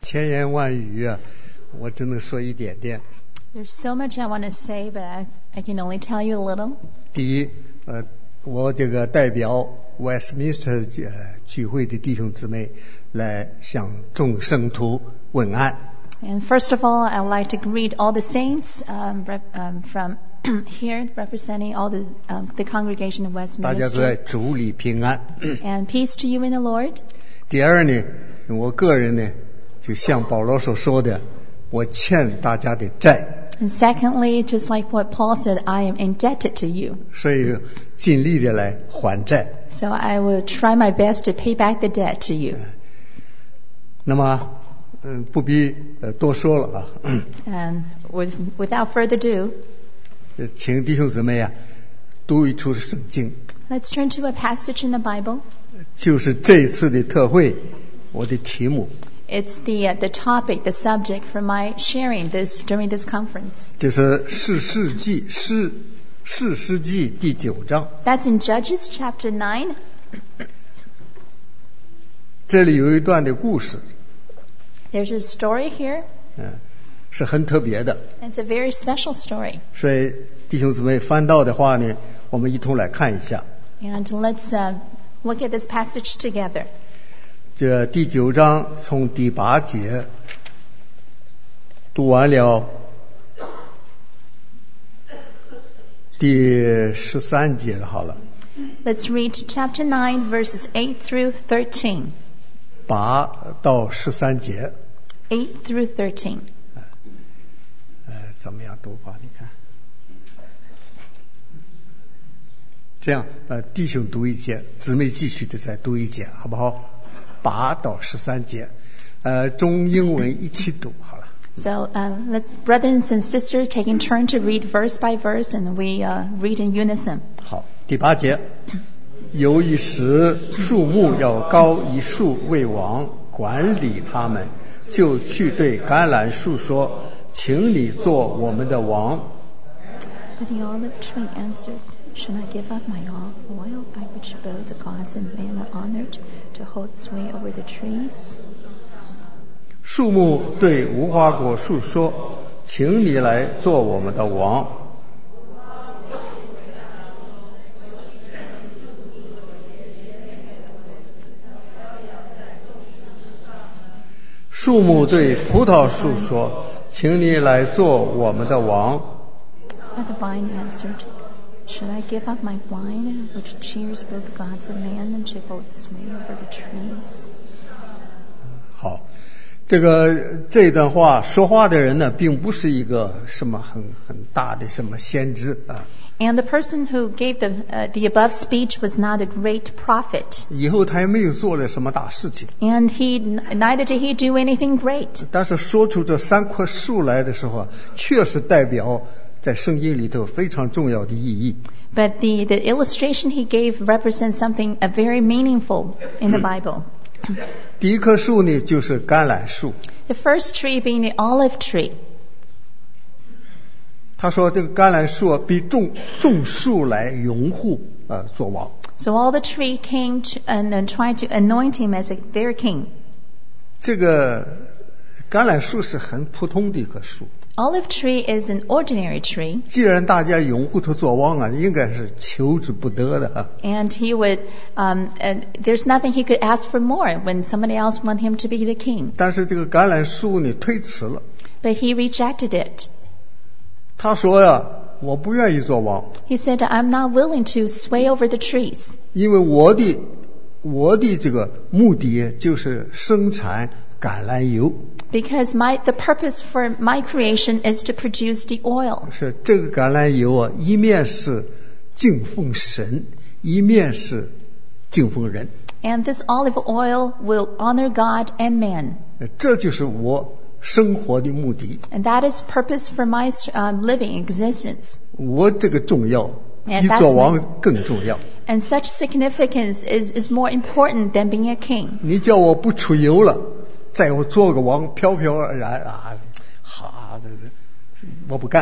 千言万语啊，我只能说一点点。 There's so much I want to say, but I can only tell you a little. 第一，我这个代表 Westminster 聚会的弟兄姊妹来向众圣徒问安。 And first of all, I would like to greet all the saints from here, representing all the congregation of 大家都在 Westminster. 主里平安。 And peace to you in the Lord. 第二呢，我个人呢，就像保罗所说的，我欠大家的债。 And secondly, just like what Paul said, I am indebted to you. 所以尽力的来还债。 So I will try my best to pay back the debt to you. 那么，不必多说了啊。 And without further ado, 请弟兄姊妹啊，读一处圣经， let's turn to a passage in the Bible. 就是这一次的特会，我的题目 It's the topic, the subject for my sharing this during this conference. 就是士世记第9章。 That's in Judges chapter 9. 这里有一段的故事， There's a story here. 是很特别的。 It's a very special story. 所以弟兄姊妹翻到的话呢，我们一同来看一下。 And let's look at this passage together. 这第9章从第8节读完了，第13节了。好了， Let's read chapter 9, verses 8 through 13. 8到13节。 8 through 13. 怎么样读法？你看，这样弟兄读一节，姊妹继续的再读一节，好不好？8到13节，中英文一起读好了。 So let's, brothers and sisters, taking turn to read verse by verse, and we read in unison. 好，第8节，有一时树木要高一树为王，管理他们，就去对橄榄树说：“请你做我们的王。” But the olive tree answered, Should I give up my oil by which both the gods and men are honored to hold sway over the trees? 树木对无花果树说：“请你来做我们的王。” 树木对葡萄树说：“请你来做我们的王。” But the vine answered, Should I give up my wine, which cheers both gods and men, and to hold sway over the trees? 好，这段话说话的人呢，并不是一个什么很大的什么先知啊。 And the person who gave the above speech was not a great prophet. 以后他也没有做了什么大事情。 And neither did he do anything great. 但是说出这3棵树来的时候，确实代表在圣经里头非常重要的意义。 But the illustration he gave represents something very meaningful in the Bible. 第一棵树呢，就是橄榄树。 The first tree being the olive tree. 他说这个橄榄树比众树来拥护做王。 So all the tree came and tried to anoint him as their king. 这个橄榄树是很普通的一棵树。 Olive tree is an ordinary tree. 既然大家拥护他做王啊，应该是求之不得的啊。 And he would, and there's nothing he could ask for more when somebody else want him to be the king. 但是这个橄榄树呢，推辞了。 But he rejected it. 他说呀，我不愿意做王， He said, I'm not willing to sway over the trees. 因为我的这个目的就是生产橄榄油。 Because the purpose for my creation is to produce the oil. 是这个橄榄油啊，一面是敬奉神，一面是敬奉人。 And this olive oil will honor God and man. 这就是我生活的目的。 And that is purpose for my living existence. 我这个重要， And 比 that's 做王更重要。 And such significance is more important than being a king. 你叫我不出油了，再我做个王，飘飘然啊，我不干。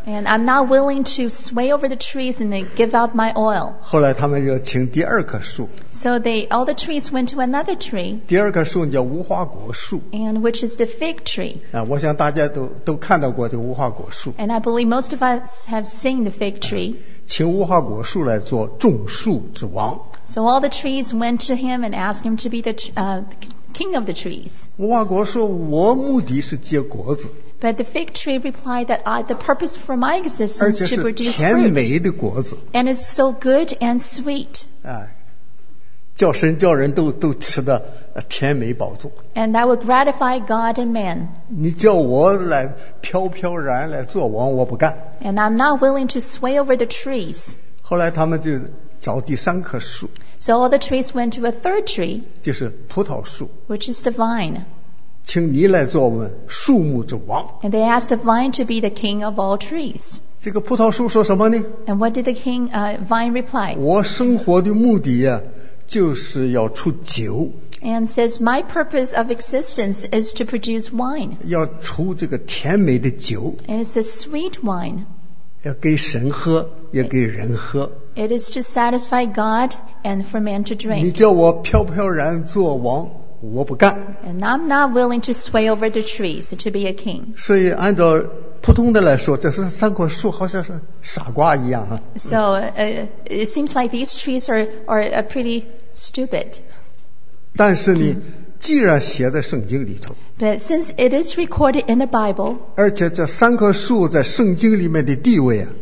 And I'm not willing to sway over the trees and then give out my oil. 后来他们就请第二棵树， So all the trees went to another tree, 第二棵树叫无花果树 and which is the fig tree. 啊，我想大家都看到过这个无花果树， And I believe most of us have seen the fig tree. 请无花果树来做种树之王。 So all the trees went to him and asked him to be the king of the trees. 无花果说：“我目的是结果子， But the fig tree replied that the purpose for my 而 existence 且 to 是 produce 甜 fruit, 美的果子 and it's so good and sweet. 啊，叫神叫人都吃的甜美饱足。 And that would gratify God and man. 你叫我来飘飘然来做王，我不干。 And I'm not willing to sway over the trees. 后来他们就找第三棵树， So all the trees went to a third tree, 就是葡萄树， which is the vine. 请你来做我们树木之王。 And they asked the vine to be the king of all trees. 这个葡萄树说什么呢？ And what did the vine reply? 我生活的目的呀，就是要出酒， And says, my purpose of existence is to produce wine. 要出这个甜美的酒， And it's a sweet wine. 要给神喝，也给人喝。 It is to satisfy God and for man to 你 drink. 叫我飘飘然做王，我不干。 And I'm not willing to sway over the trees to be a king. 所以按照普通的来说，这是三棵树好像是傻瓜一样啊。 So it seems like these trees are pretty stupid. 但是呢，既然写在圣经里头， But since it is recorded in the Bible, 而且这三棵树在圣经里面的地位啊，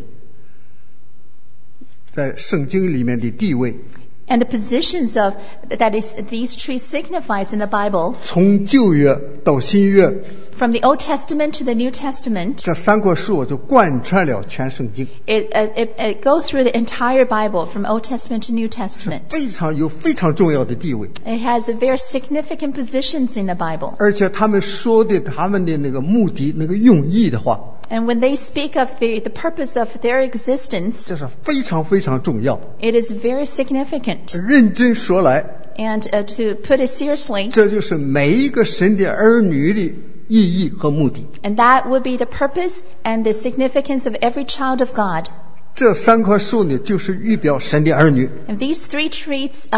在圣经里面的地位， and the positions of these trees signifies in the Bible, 从旧约到新约， from the Old Testament to the New Testament, 这三棵树就贯穿了全圣经， it goes through the entire Bible from Old Testament to New Testament. 非常重要的地位。 It has very significant positions in the Bible. 而且他们说的他们的那个目的、那个用意的话， And when they speak of the purpose of their existence, 这是非常非常重要。 it is very significant. 认真说来， And to put it seriously, 这就是每一个神的儿女的意义和目的。 and that would be the purpose and the significance of every child of God. 这三棵树呢，就是预表神的儿女， And these three trees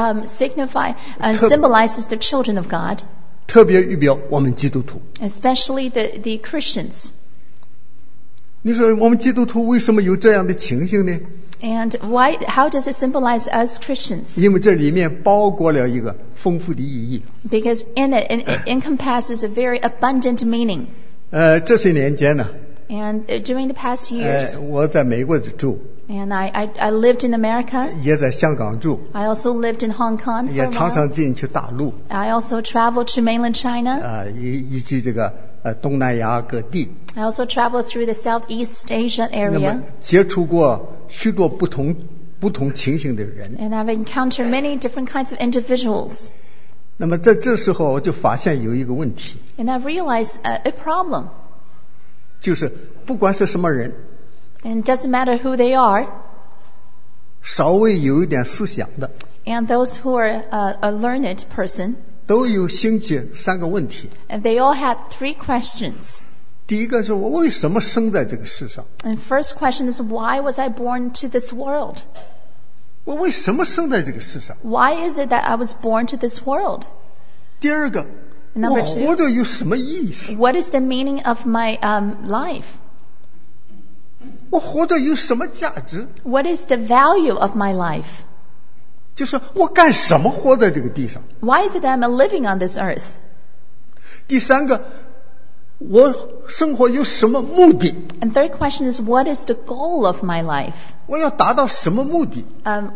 symbolizes the children of God, 特别预表我们基督徒。 especially the Christians. 你说我们基督徒为什么有这样的情形呢？ And how does it symbolize us Christians? 因为这里面包裹了一个丰富的意义。 Because in it encompasses a very abundant meaning. 这些年间呢， And during the past years, 我在美国住， and I lived in America. 也在香港住， I also lived in Hong Kong for 也 a 常 while. 常进去大陆， I also traveled to mainland China. 以及这个东南亚各地。 I also traveled through the Southeast Asia 那么 area. 接触过许多不同情形的人。 And I've encountered many different kinds of individuals. 那么在这时候，我就发现有一个问题， And I've realized a problem. 就是不管是什么人， And it doesn't matter who they are. 稍微有一点思想的， And those who are a learned person, 都有兴起三个问题。 and they all have three questions. 第一个是我为什么生在这个世上？ And first question is, why was I born to this world? 我为什么生在这个世上？ Why is it that I was born to this world? 第二个， Number 我 two. 活着有什么意思？ What is the meaning of my life? 我活着有什么价值？ What is the value of my life? 就是我干什么活在这个地上？ Why is it that I'm living on this earth? 第三个，我生活有什么目的？ And third question is, what is the goal of my life? 我要达到什么目的？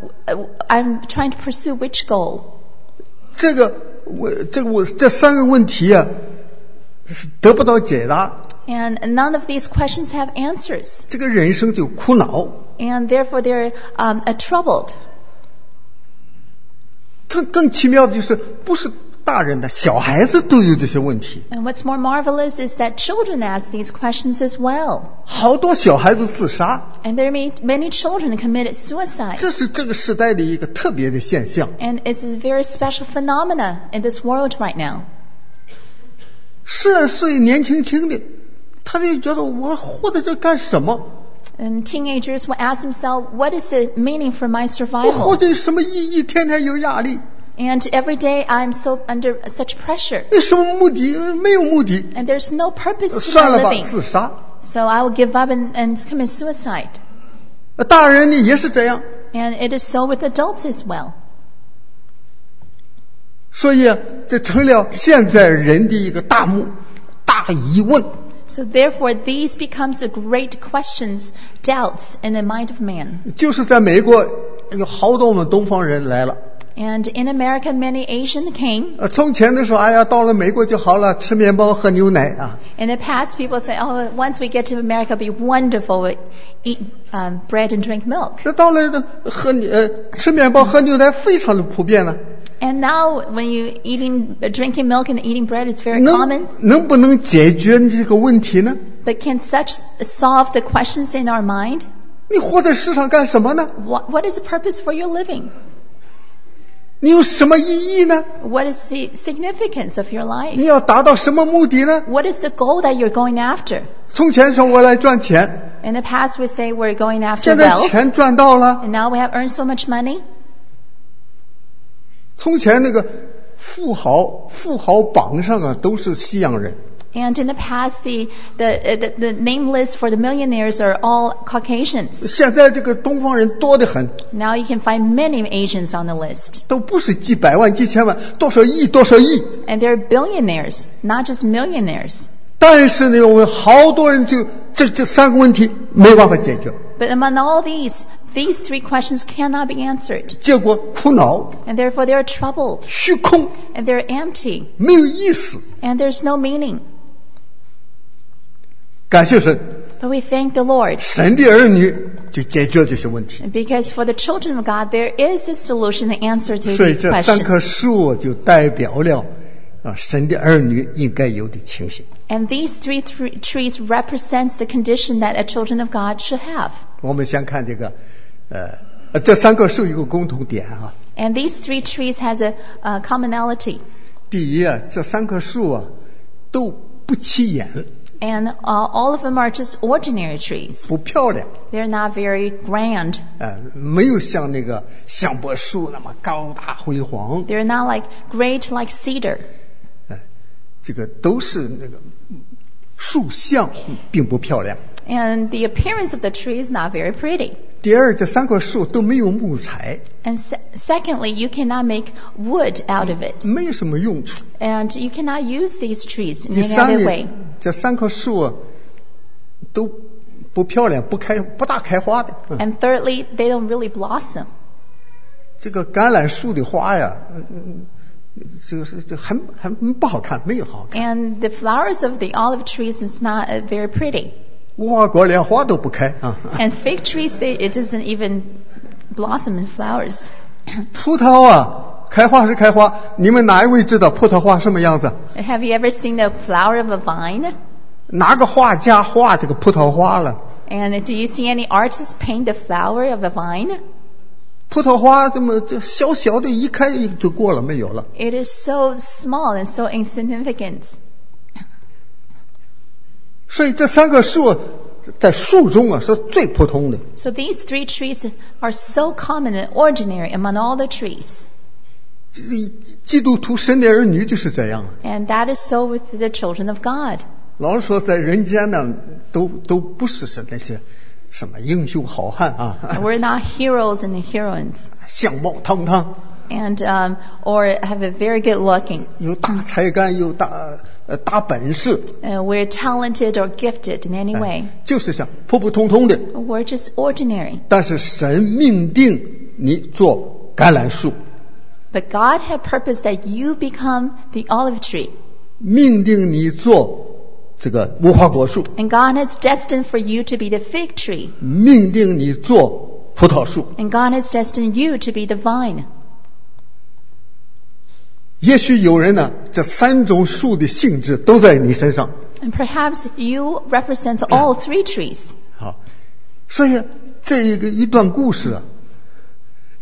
I'm trying to pursue which goal? 这三个问题啊，是得不到解答， And none of these questions have answers. 这个人生就苦恼。 And therefore they're troubled. 更奇妙的就是，不是大人的，小孩子都有这些问题。 And what's more marvelous is that children ask these questions as well. 好多小孩子自杀， And there are many children committed suicide. 这是这个时代的一个特别的现象。 And it's a very special phenomena in this world right now. 12岁年轻的，他就觉得我活在这干什么？ And teenagers will ask themselves, what is the meaning for my 我 survival? 活着有什么意义？天天有压力， And every day I'm so under such pressure. 有什么目的？没有目的， And there's no purpose to 算 my 了吧， living. 自杀。 So I will give up and commit suicide. 大人呢也是这样， And it is so with adults as well. 所以这成了现在人的一个大疑问。 So therefore, these becomes the great questions, doubts in the mind of man. 就是在美国有好多我们东方人来了。 And in America, many Asian came. 从前的时候，哎呀，到了美国就好了，吃面包喝牛奶啊。 In the past, people think, oh, once we get to America, it'll be wonderful. We eat bread and drink milk. 那到了呢，吃面包喝牛奶非常的普遍了。 And now, when you drinking milk and eating bread, it's very common. 能不能解决这个问题呢？ But can such solve the questions in our mind? 你活在世上干什么呢？ What is the purpose for your living? 你有什么意义呢？ What is the significance of your 你 life? 要达到什么目的呢？ What is the goal that you're going after? 从前说我来赚钱， In the past, we say we're going after 现在 wealth, 钱赚到了。 and now we have earned so much money. 从前那个富豪榜上啊都是西洋人， And in the past, the name list for the millionaires are all Caucasians. 现在这个东方人多得很， Now you can find many Asians on the list. 都不是几百万、几千万，多少亿。 And they're billionaires, not just millionaires. 但是呢，我们好多人就这三个问题没办法解决， But among all these three questions cannot be answered. 结果苦恼、 And therefore they are troubled, 虚空， and they're empty, 没有意思。 and there's no meaning. 感谢神， But we thank the Lord. 神的儿女就解决这些问题。 Because for the children of God, there is a solution, an answer to 所以 these 这三棵 questions. 树就代表了神的儿女应该有的情形。 And these three trees represents the condition that a children of God should have. 我们先看这个，这三棵树有个共同点啊。 And these three trees has a commonality. 第一啊，这三棵树啊都不起眼， And all of them are just ordinary trees. 不漂亮， They're not very grand. 没有像那个香柏树那么高大辉煌。 They're not like great like cedar. 这个都是那个树相并不漂亮。 And the appearance of the tree is not very pretty. 第二，这三棵树都没有木材， And secondly, you cannot make wood out of it. 没有什么用处。 And you cannot use these trees in 第 any 三 other 呢 way.， 这三棵树啊都不漂亮，不大开花的。 And thirdly, they don't really blossom. 这个橄榄树的花呀，这很不好看，没有好看。 And the flowers of the olive trees is not very pretty. 无花果连花都不开啊。 And fig trees, it doesn't even blossom in flowers. 葡萄啊，开花是开花，你们哪一位知道葡萄花什么样子？ Have you ever seen the flower of a vine? 哪个画家画这个葡萄花了？ And do you see any artists paint the flower of a vine? 葡萄花这么这小小的，一开就过了，没有了。 It is so small and so insignificant. 所以这三棵树在树中啊是最普通的。 So these three trees are so common and ordinary among all the trees. 基督徒神的儿女就是这样。 And that is so with the children of God. 老实说，在人间呢，都不是那些什么英雄好汉啊， We're not heroes and heroines. 相貌堂堂， And or have a very good looking. 有大才干，有大本事， We're talented or gifted in any way. 就是像普普通通的。 We're just ordinary. 但是神命定你做橄榄树， But God had purposed that you become the olive tree. 命定你做这个无花果树， And God has destined for you to be the fig tree. 命定你做葡萄树。 And God has destined you to be the vine. 也许有人呢，这三种树的性质都在你身上。 And perhaps you represent all three trees. 好，所以这一段故事啊，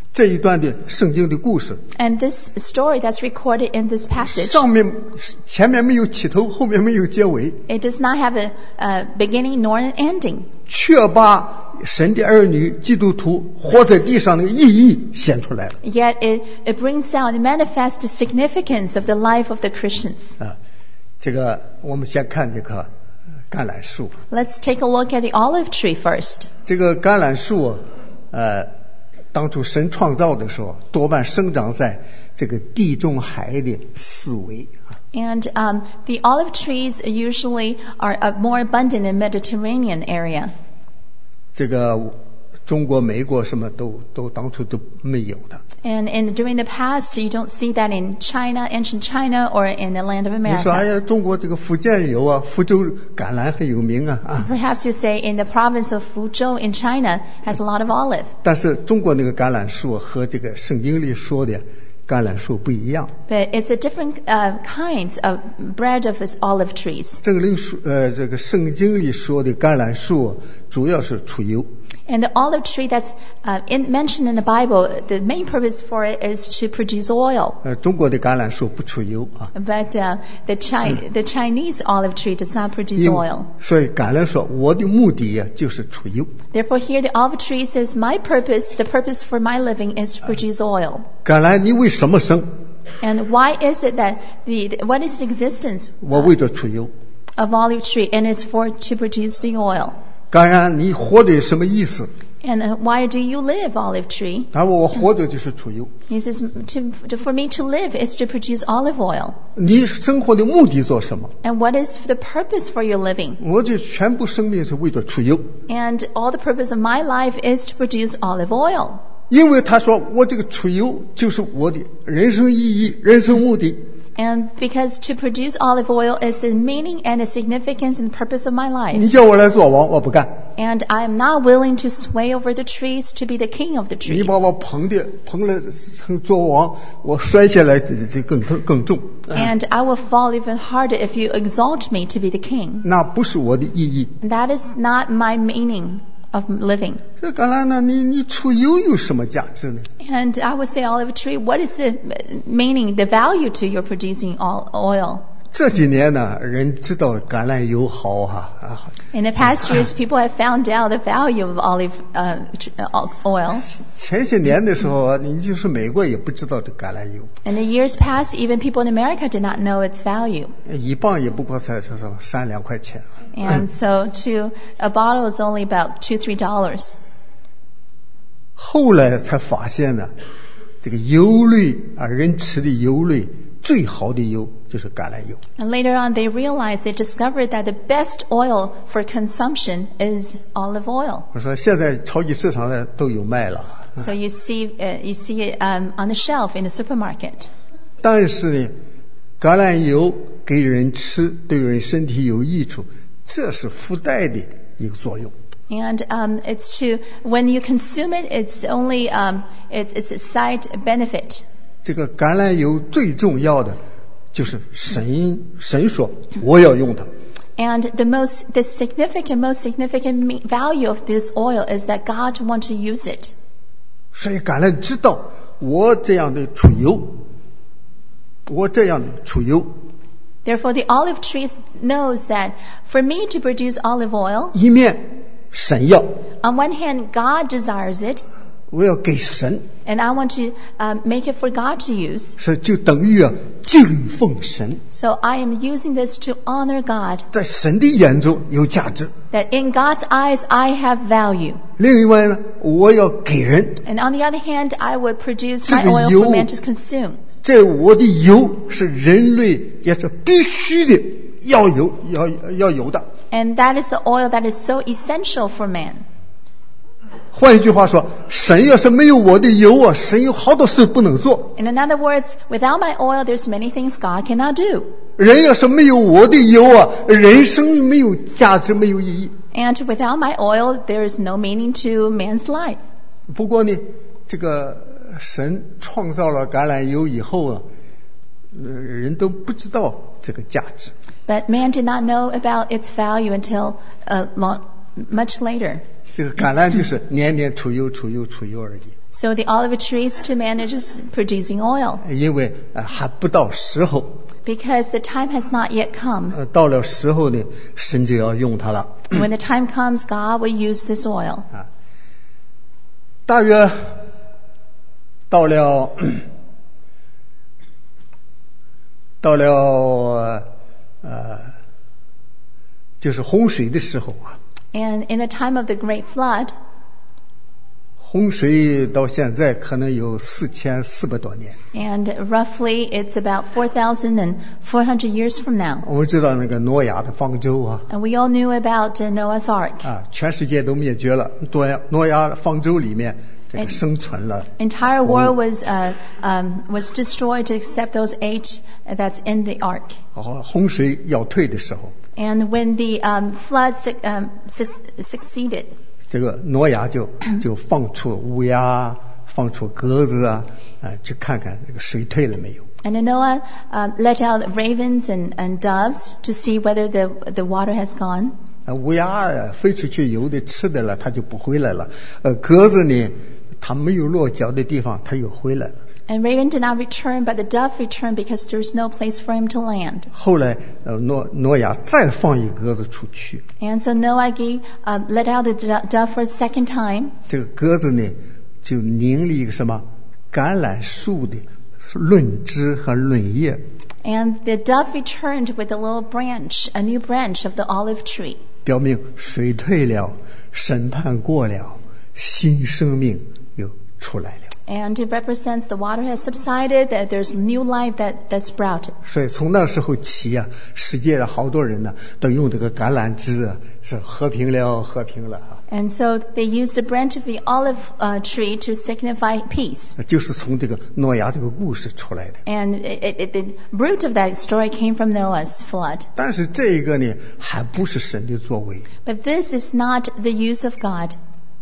这一段的圣经的故事， And this story that's recorded in this passage, 前面没有起头，后面没有结尾， it does not have a beginning nor an ending. 却把神的儿女基督徒活在地上的意义显出来了。 Yet it brings out, it manifests the significance of the life of the Christians. 这个我们先看这棵橄榄树。 Let's take a look at the olive tree first. 这个橄榄树当初神创造的时候，多半生长在这个地中海的四围。 And the olive trees usually are more abundant in Mediterranean area. 这个中国、美国什么都当初都没有的。 And during the past, you don't see that in China, ancient China, or in the land of 你说哎 America. 呀，中国这个福建有啊，福州橄榄很有名啊。 Perhaps you say in the province of Fuzhou in China has a lot of olive. 但是中国那个橄榄树和这个圣经里说的橄榄树不一样。 But it's a different kinds of bread of olive trees. 这个圣经里说的橄榄树主要是出油。 And the olive tree that's mentioned in the Bible, the main purpose for it is to produce oil. 中国的橄榄树不出油啊。 But the Chinese olive tree does not produce oil. 所以橄榄说我的目的呀就是出油。 Therefore here the olive tree says, my purpose, the purpose for my living is to produce oil. 橄榄你为什么生？ And why is it that what is the existence 我为着出油。 of olive tree? And it's to produce the oil. 橄榄你活的什么意思？ And why do you live, olive tree? 我活着就是出油。 He says, for me to live is to produce olive oil. 你生活的目的做什么？ And what is the purpose for your living? 我这全部生命是为着出油。 And all the purpose of my life is to produce olive oil. 因为他说我这个出油就是我的人生意义、人生目的。 And because to produce olive oil is the meaning and the significance and purpose of my 你 life. 叫我来做王，我不干。 And I am not willing to sway over the trees to be the king of the 你 trees. 把我捧了做王，我摔下来这更重。 And I will fall even harder if you exalt me to be the king. 那不是我的意义。 That is not my meaning of living. 这橄榄呢，你出油有什么价值呢？ And I would say, olive tree, what is the meaning, the value to your producing oil? 这几年呢，人知道橄榄油好哈啊。 In the past years, people have found out the value of olive oil. 前些年的时候，你就是美国也不知道这橄榄油， In the years past, even people in America did not know its value. 一磅也不过才什么3-2块钱。 And so a bottle is only about $2-3. 后来才发现呢，这个油类人吃的油类最好的油就是橄榄油。 And later on, they discovered that the best oil for consumption is olive oil. 我说现在超级市场上都有卖了。 So you see it on the shelf in the supermarket. 但是呢，橄榄油给人吃对人身体有益处，这是附带的一个作用。 And it's when you consume it, it's only it's a side benefit. 这个橄榄油最重要的就是神说我要用它。 And the most significant value of this oil is that God wants to use it. 所以橄榄知道我这样的出油。 Therefore, the olive tree knows that for me to produce olive oil, 一面神要， on one hand, God desires it, 我要给神， and I want to make it for God to use. 是就等于敬奉神， So I am using this to honor God. 在神的眼中有价值。 That in God's eyes, I have value. 另外呢，我要给人， And on the other hand, I would produce my 这个 oil 油 for man to consume. 这我的油是人类也是必须的，要有的。 And that is the oil that is so essential for man. 换一句话说，神要是没有我的油啊，神有好多事不能做。 In other words, without my oil, there's many things God cannot do. 人要是没有我的油啊，人生没有价值，没有意义。 And without my oil, there is no meaning to man's life. 不过呢，这个神创造了橄榄油以后啊，人都不知道这个价值。 But man did not know about its value until much later. 这个橄榄就是年年出油而已。 So the olive tree is to manage producing oil 因为还不到时候。 because the time has not yet come. 到了时候呢，神就要用它了。 When the time comes, God will use this oil. 大约到了就是洪水的时候啊。 And in the time of the great flood, 洪水到现在可能有4400多年。 and roughly it's about 4,400 years from now. 我们知道那个挪亚的方舟啊， And we all knew about Noah's Ark. 全世界都灭绝了，挪亚方舟里面这个生存了。 Entire world was destroyed except those 8 that's in the ark. 洪水要退的时候， And when the flood succeeded, 这个挪亚就放出乌鸦，放出鸽子啊，去看看这个水退了没有。 and then Noah let out ravens and doves to see whether the water has gone. 乌鸦飞出去有的吃的了，它就不回来了。鸽子呢，它没有落脚的地方，它又回来了。 And raven did not return, but the dove returned because there's no place for him to land. 后来挪亚再放一鸽子出去， And so Noah let out the dove for the second time. 这个鸽子呢就拧了一个什么橄榄树的论枝和论叶， And the dove returned with a little branch, a new branch of the olive tree. 表明水退了，审判过了，新生命又出来了。 And it represents the water has subsided, that there's new life that sprouted. 所以从那时候起啊，世界上好多人呢都用这个橄榄枝啊，是和平了啊。 And so they used the branch of the olive tree to signify peace. 就是从这个挪亚这个故事出来的。 And the root of that story came from Noah's flood. 但是这个呢，还不是神的作为。 But this is not the use of God.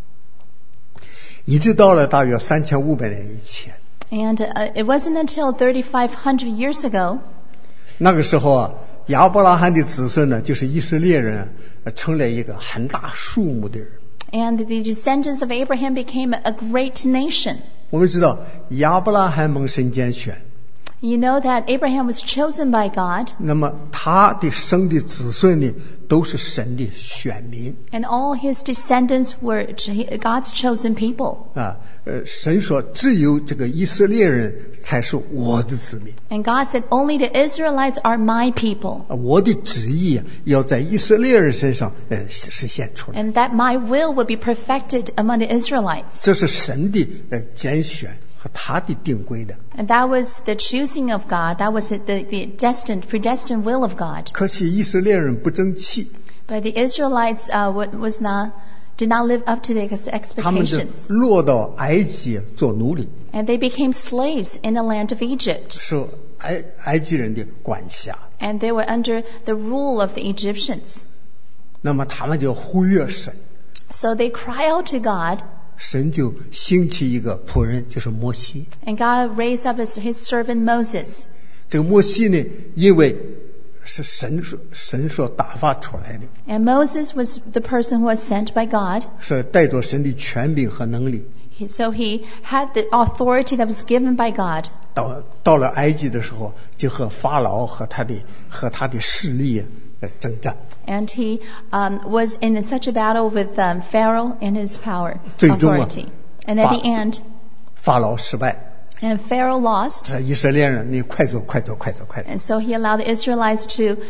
一直到了大约3500年以前， And it wasn't until 3,500 years ago 那个时候啊，亚伯拉罕的子孙呢，就是以色列人，成了一个很大数目的人。 and the descendants of Abraham became a great nation. 我们知道亚伯拉罕蒙神拣选， You know that Abraham was chosen by God, 那么他的生的子孙呢，都是神的选民 and all his descendants were God's chosen people. 啊。神说只有这个以色列人才是我的子民， And God said, only the Israelites are my people, 我的旨意啊要在以色列人身上实现出来。 and that my will will be perfected among the Israelites. 这是神的拣选和他的定规的。 And that was the choosing of God. That was the predestined will of God. 可惜以色列人不争气， But the Israelites did not live up to their 他们就 expectations. 落到埃及做奴隶， And they became slaves in the land of Egypt. 受埃及人的管辖。 And they were under the rule of the Egyptians. 那么他们就忽略神， So they cry out to God, 神就兴起一个仆人，就是摩西。 and God raised up his servant Moses. 这个摩西呢，因为是神所打发出来的， And Moses was the person who was sent by God. 是带着神的权柄和能力。 So he had the authority that was given by God. 到了埃及的时候，就和法老和他的势力征战。 And he was in such a battle with Pharaoh and his power, 最终啊， authority. And at the end, 法老失败， and Pharaoh lost. 以色列人你快走。 And so he allowed the Israelites to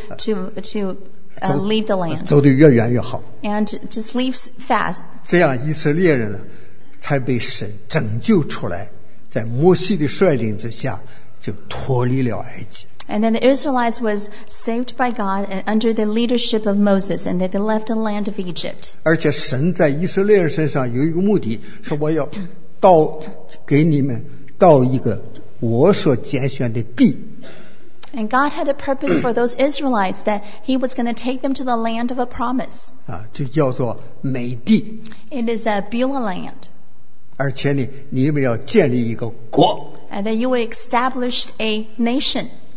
leave the land 走得越远越好。 and just leave fast. 这样以色列人呢，才被神拯救出来，在摩西的率领之下，就脱离了埃及。 And then the Israelites was saved by God and under the leadership of Moses, and they left the land of Egypt. 而且神在以色列人身上有一个目的，说我要给你们到一个我所拣选的地。 And God had a purpose for those Israelites, that he was going to take them to the land of a promise. 就叫做美地。 It is a Beulah land. 而且呢，你们要建立一个国。 And that you will establish a nation.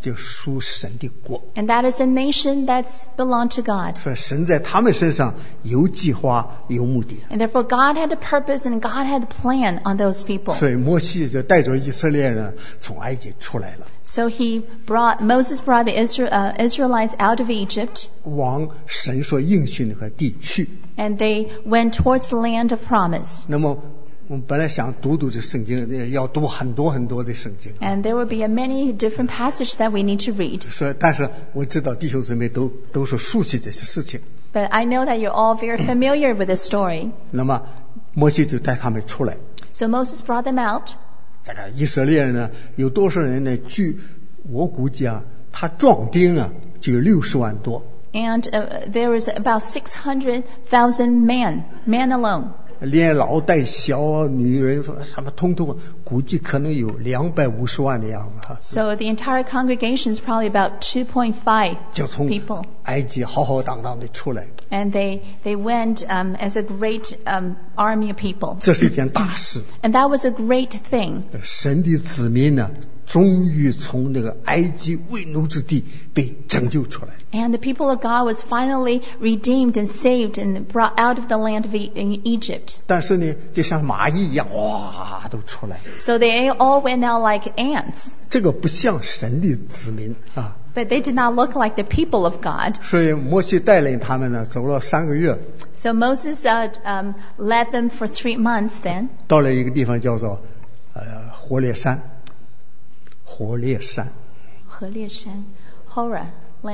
就属神的国。 And that is a nation that's belonged to God. 说神在他们身上有计划有目的。 And therefore God had a purpose and God had a plan on those people. 所以摩西就带着以色列人从埃及出来了， So Moses brought the Israelites out of Egypt, 往神所应许那个地去。 and they went towards the land of promise. 那么我们本来想读这圣经，要读很多很多的圣经。 And there will be many different passages that we need to read. 说，但是我知道弟兄姊妹都是熟悉这些事情。 But I know that you're all very familiar with this story. 那么摩西就带他们出来。 So Moses brought them out. 这个以色列人呢，有多少人呢？据我估计啊，他壮丁啊就有60万多。 And there was about 600,000 men alone. 连老带小女人什么通通，估计可能有250万的样子哈。 So the entire congregation is probably about 2.5 就从 people. 埃及浩浩荡荡的出来， And they went as a great army of people. 这是一件大事。 And that was a great thing. 神的子民呢，终于从那个埃及为奴之地被拯救出来。 And the people of God was finally redeemed and saved and brought out of the land of Egypt. 但是呢，就像蚂蚁一样，哇，都出来。 So they all went out like ants. 这个不像神的子民啊。 But they did not look like the people of God. 所以摩西带领他们呢，走了3个月， So Moses led them for 3 months then. 到了一个地方叫做火烈山。火烈山， Horeb,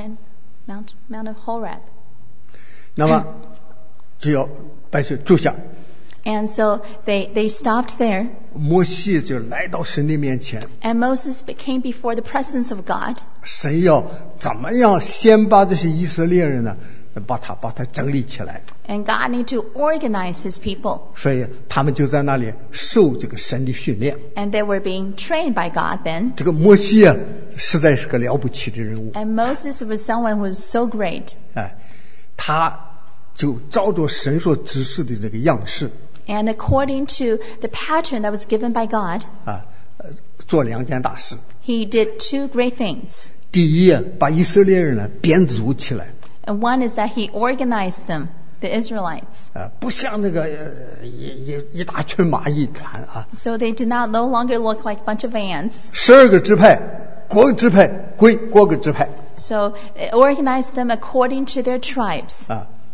Mount of Horeb. 那么就要百姓住下。 And so they stopped there. 摩西就来到神的面前， And Moses came before the presence of God. 神要怎么样先把这些以色列人呢，把他整理起来。 And God needed to organize his people. 所以他们就在那里受这个神的训练。 And they were being trained by God then. 这个摩西啊，实在是个了不起的人物。 And Moses was someone who was so great. 他就照着神所指示的这个样式。 And according to the pattern that was given by God, 做2件大事。 he did 2 great things. 第一，把以色列人呢编组起来。 And one is that he organized them, the Israelites. 不像那个一大群蚂蚁团啊。 So they did not no longer look like a bunch of ants. 12个支派，各个支派归各个支派。 So it organized them according to their tribes.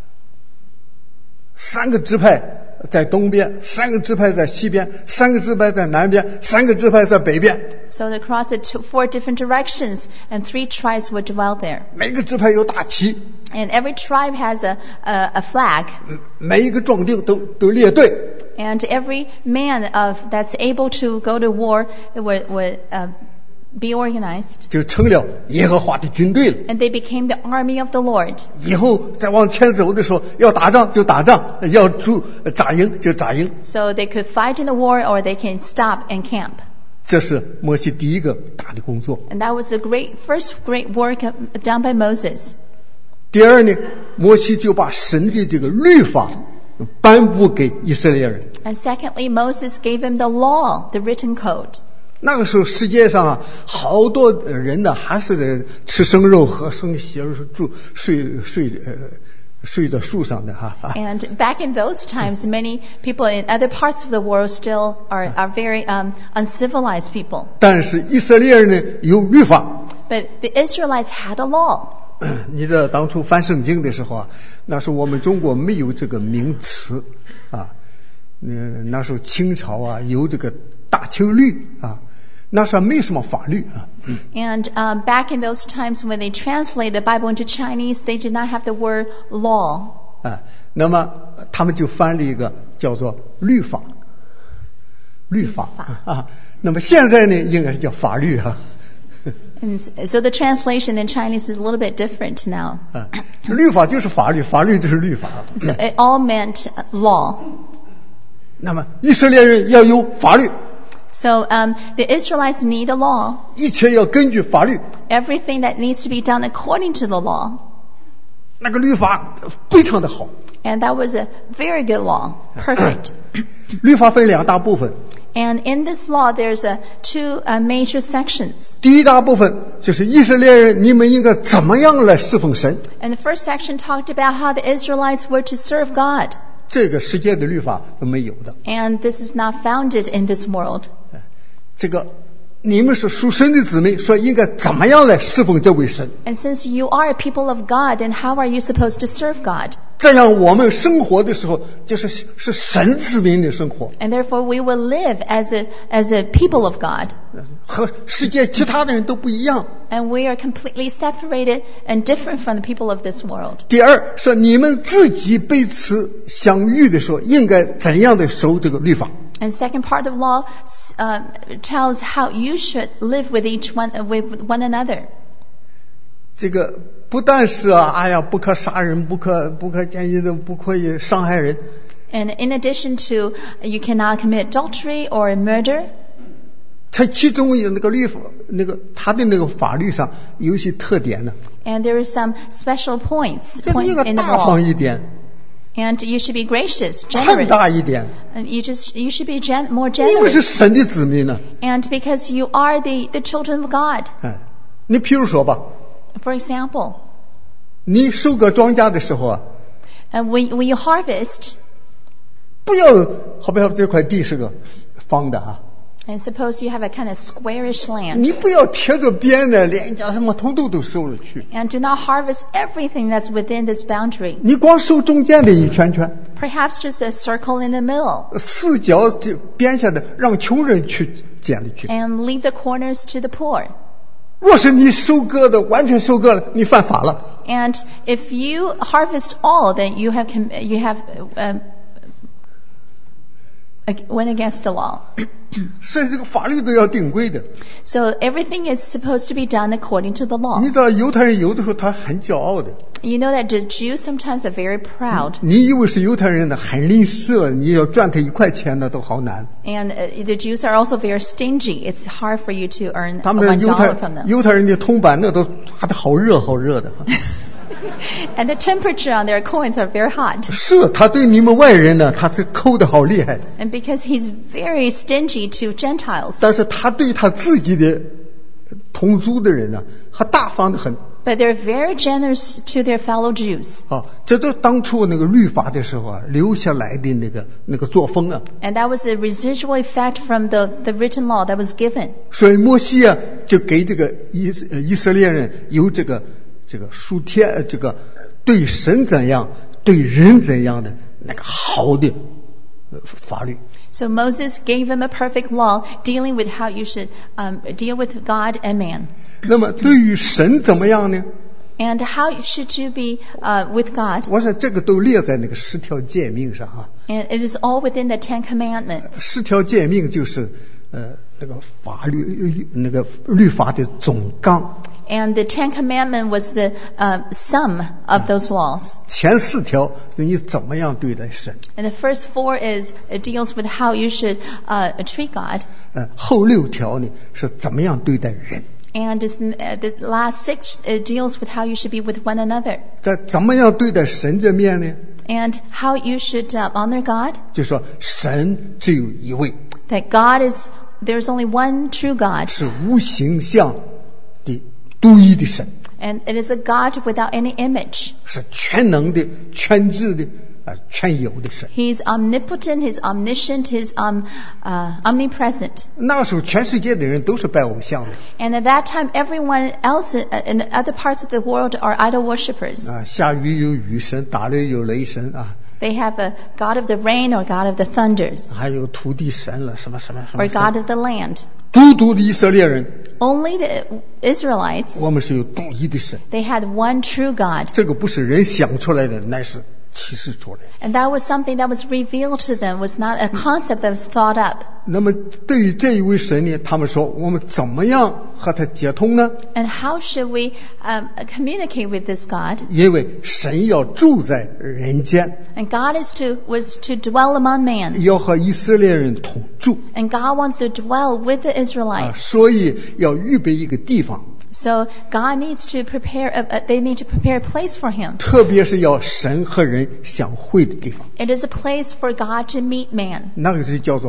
3个支派在东边，3个支派在西边，3个支派在南边，3个支派在北边。 So they crossed it 4 different directions, and 3 tribes would dwell there. 每个支派有大旗， And every tribe has a flag. 每一个壮丁都列队。 And every man that's able to go to war would be organized. 就成了耶和华的军队了。 And they became the army of the Lord. 以后再往前走的时候，要打仗就打仗，要扎营就扎营。 So they could fight in the war or they can stop and camp. 这是摩西第一个大的工作。 And that was the first great work done by Moses. 第二呢，摩西就把神的这个律法颁布给以色列人。 And secondly, Moses gave him the law, the written code. 那个时候世界上好多人呢，还是吃生肉喝生血，睡在树上的哈。 And back in those times, many people in other parts of the world still are very uncivilized people. 但是以色列人呢有律法。 But the Israelites had a law. 你知道当初翻圣经的时候啊，那时候我们中国没有这个名词啊，那时候清朝啊有这个大清律啊。那时候没什么法律啊。 And back in those times when they translated the Bible into Chinese, they did not have the word law. 那么他们就翻了一个叫做律法。那么现在呢，应该是叫法律哈。 And so the translation in Chinese is a little bit different now. 律法就是法律，法律就是律法。 So it all meant law. 那么以色列人要有法律。 So the Israelites need a law. 一切要根据法律。 Everything that needs to be done according to the law. 那个律法非常的好。 And that was a very good law. Perfect. 律法分2大部分。 And in this law, there's two major sections. 第一大部分就是以色列人，你们应该怎么样来侍奉神。 And the first section talked about how the Israelites were to serve God. 这个世界的律法都没有的。 And this is not founded in this world. 这个你们是属神的子民，说应该怎么样来侍奉这位神。 And since you are a people of God, then how are you supposed to serve God? 这样我们生活的时候，是神子民的生活， And therefore we will live as a people of God. 和世界其他的人都不一样。 And we are completely separated and different from the people of this world. 第二，说你们自己彼此相遇的时候，应该怎样的守这个律法。 And second part of law tells how you should live with with one another. 这个不但是不可杀人，不可奸淫的，不可以伤害人。 And in addition to you cannot commit adultery or murder. 它其中有那个律法，它的那个法律上有一些特点呢。 And there are some special points 这个应该 in the 大 law. 方一点， And you should be gracious, 宽大 generous. 一点。 And you should be more 因为是 generous. 神的子民呢。 And because you are the children of God. 你譬如说吧， For example, 你收割庄稼的时候 when you harvest, 不要好比这块地是个方的 and suppose you have a kind of squarish land, 你不要贴着边的，连家什么通都收了去。 and do not harvest everything that's within this boundary. 你光收中间的一圈圈， Perhaps just a circle in the middle, 四角边下的让穷人去捡了去。 and leave the corners to the poor. 若是你收割的完全收割了，你犯法了。 And if you harvest all, then you have went against the law. 所以这个法律都要定规的。 So everything is supposed to be done according to the law. 你知道犹太人有的时候他很骄傲的， You know that the Jews sometimes are very proud. 你以为是犹太人呢，很吝啬，你要赚他1块钱呢都好难。 And the Jews are also very stingy. It's hard for you to earn 他们 $1 from them. 犹太人的铜板那都抓得好热好热的。 And the temperature on their coins are very hot. 是他对你们外人呢，他是抠得好厉害。 And because he's very stingy to Gentiles. 但是他对他自己的同族的人呢，还大方得很。 But they're very generous to their fellow Jews. 这都当初那个律法的时候留下来的那个作风啊。 And that was a residual effect from the written law that was given. 所以摩西就给这个以色列人有这个属天这个对神怎样对人怎样的那个好的法律。 So Moses gave them a perfect law dealing with how you should deal with God and man. 那么对于神怎么样呢？ And how should you be with God? 我说这个都列在那个10条诫命上 And it is all within the 10 Commandments. 10条诫命就是那个法律那个律法的总纲。 And the 10 Commandments was the sum of those laws. 前4条就你怎么样对待神。 And the first 4 it deals with how you should treat God. 后6条呢是怎么样对待人。 And the last 6 it deals with how you should be with one another. 在怎么样对待神这面呢？ And how you should honor God. 就说神只有一位， That there's only one true God. 是无形象的独一的神， And it is a God without any image. 是全能的、全知的、全有的神。 He's omnipotent, He's omniscient, He's omnipresent. 那时候全世界的人都是拜偶像的 And at that time, everyone else in other parts of the world are idol worshippers. 下雨有雨神，打雷有雷神 They have a God of the rain or God of the thunders 还有土地神了，什么 or God of the land. 独的以色列人， Only the Israelites, 我们是有独一的神， they had one true God. 这个不是人想出来的，乃是启示出来。 And that was something that was revealed to them, was not a concept that was thought up. 那么对于这一位神呢，他们说我们怎么样和他接通呢？ And how should we communicate with this God? 因为神要住在人间， And God was to dwell among man. 要和以色列人同住 And God wants to dwell with the Israelites. 所以要预备一个地方， So God needs to they need to prepare a place for Him. 特别是要神和人相会的地方， It is a place for God to meet man. 那个是叫做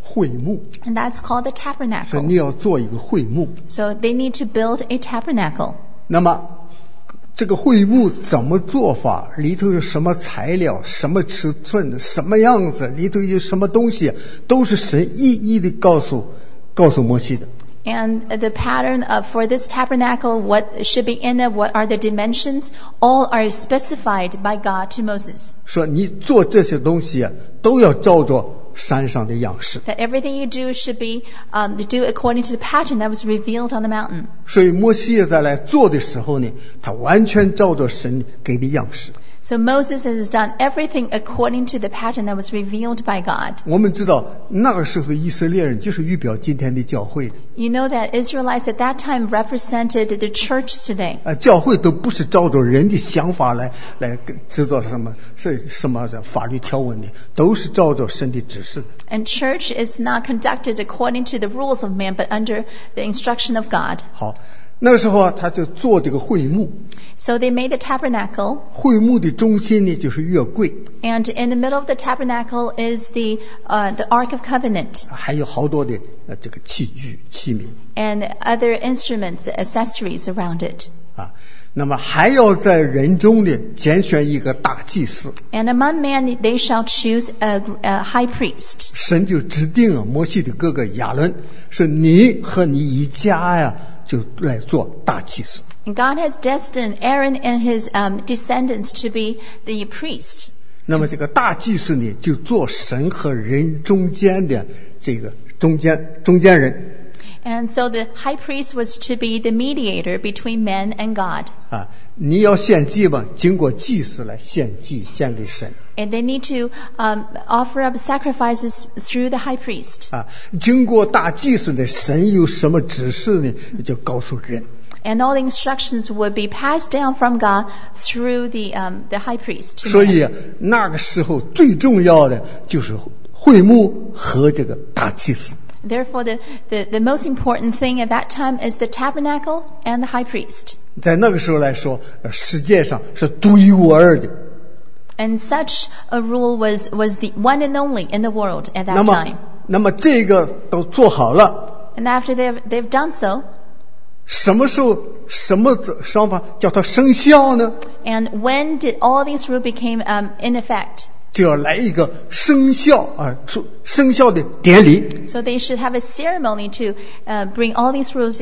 会幕， And that's called the 说 tabernacle. 你要做一个会幕。 So they need to build a tabernacle. 那么这个会幕怎么做法，里头有什么材料，什么尺寸，什么样子，里头有什么东西，都是神一一的告诉摩西的。 And the pattern for this tabernacle, what should be in it, what are the dimensions, all are specified by God to Moses. 说你做这些东西都要照着山上的样式。 That everything you do should be do according to the pattern that was revealed on the mountain. 所以摩西在来做的时候呢，他完全照着神给的样式。 So Moses has done everything according to the pattern that was revealed by God. 我们知道那个时候的以色列人就是预表今天的教会的。 You know that Israelites at that time represented the church today. 教会都不是照着人的想法来制作什么法律条文的，都是照着神的指示的。 And church is not conducted according to the rules of man, but under the instruction of God. 好，那个时候他就做这个会幕。 So they made the tabernacle, 会幕的中心呢就是约柜， and in the middle of the tabernacle is the Ark of Covenant 还有好多的这个器具器皿 and other instruments, accessories around it. 啊。那么还要在人中呢拣选一个大祭司， And among men they shall choose a high priest. 神就指定摩西的哥哥亚伦，说你和你一家呀就来做大祭司。 And God has destined Aaron and his descendants to be the priest. 那么这个大祭司呢，就做神和人中间的这个中间人 And so the high priest was to be the mediator between man and God. 啊。你要献祭吧，经过祭司来献祭，献给神 And they need to offer up sacrifices through the high priest. 啊。经过大祭司的神有什么指示呢？就告诉人。 And all the instructions would be passed down from God through the high priest. to 所 man. 以那个时候最重要的就是会幕和这个大祭司。 Therefore, the most important thing at that time is the tabernacle and the high priest. 在那个时候来说，世界上是独一无二的。 And such a rule was the one and only in the world at 那 that 么 time. 那么这个都做好了， And after they've done so, 什么时候什么方法叫它生效呢？ and when did all these rules became in effect? 就要来一个生效的典礼。 So they should have a ceremony to bring all these rules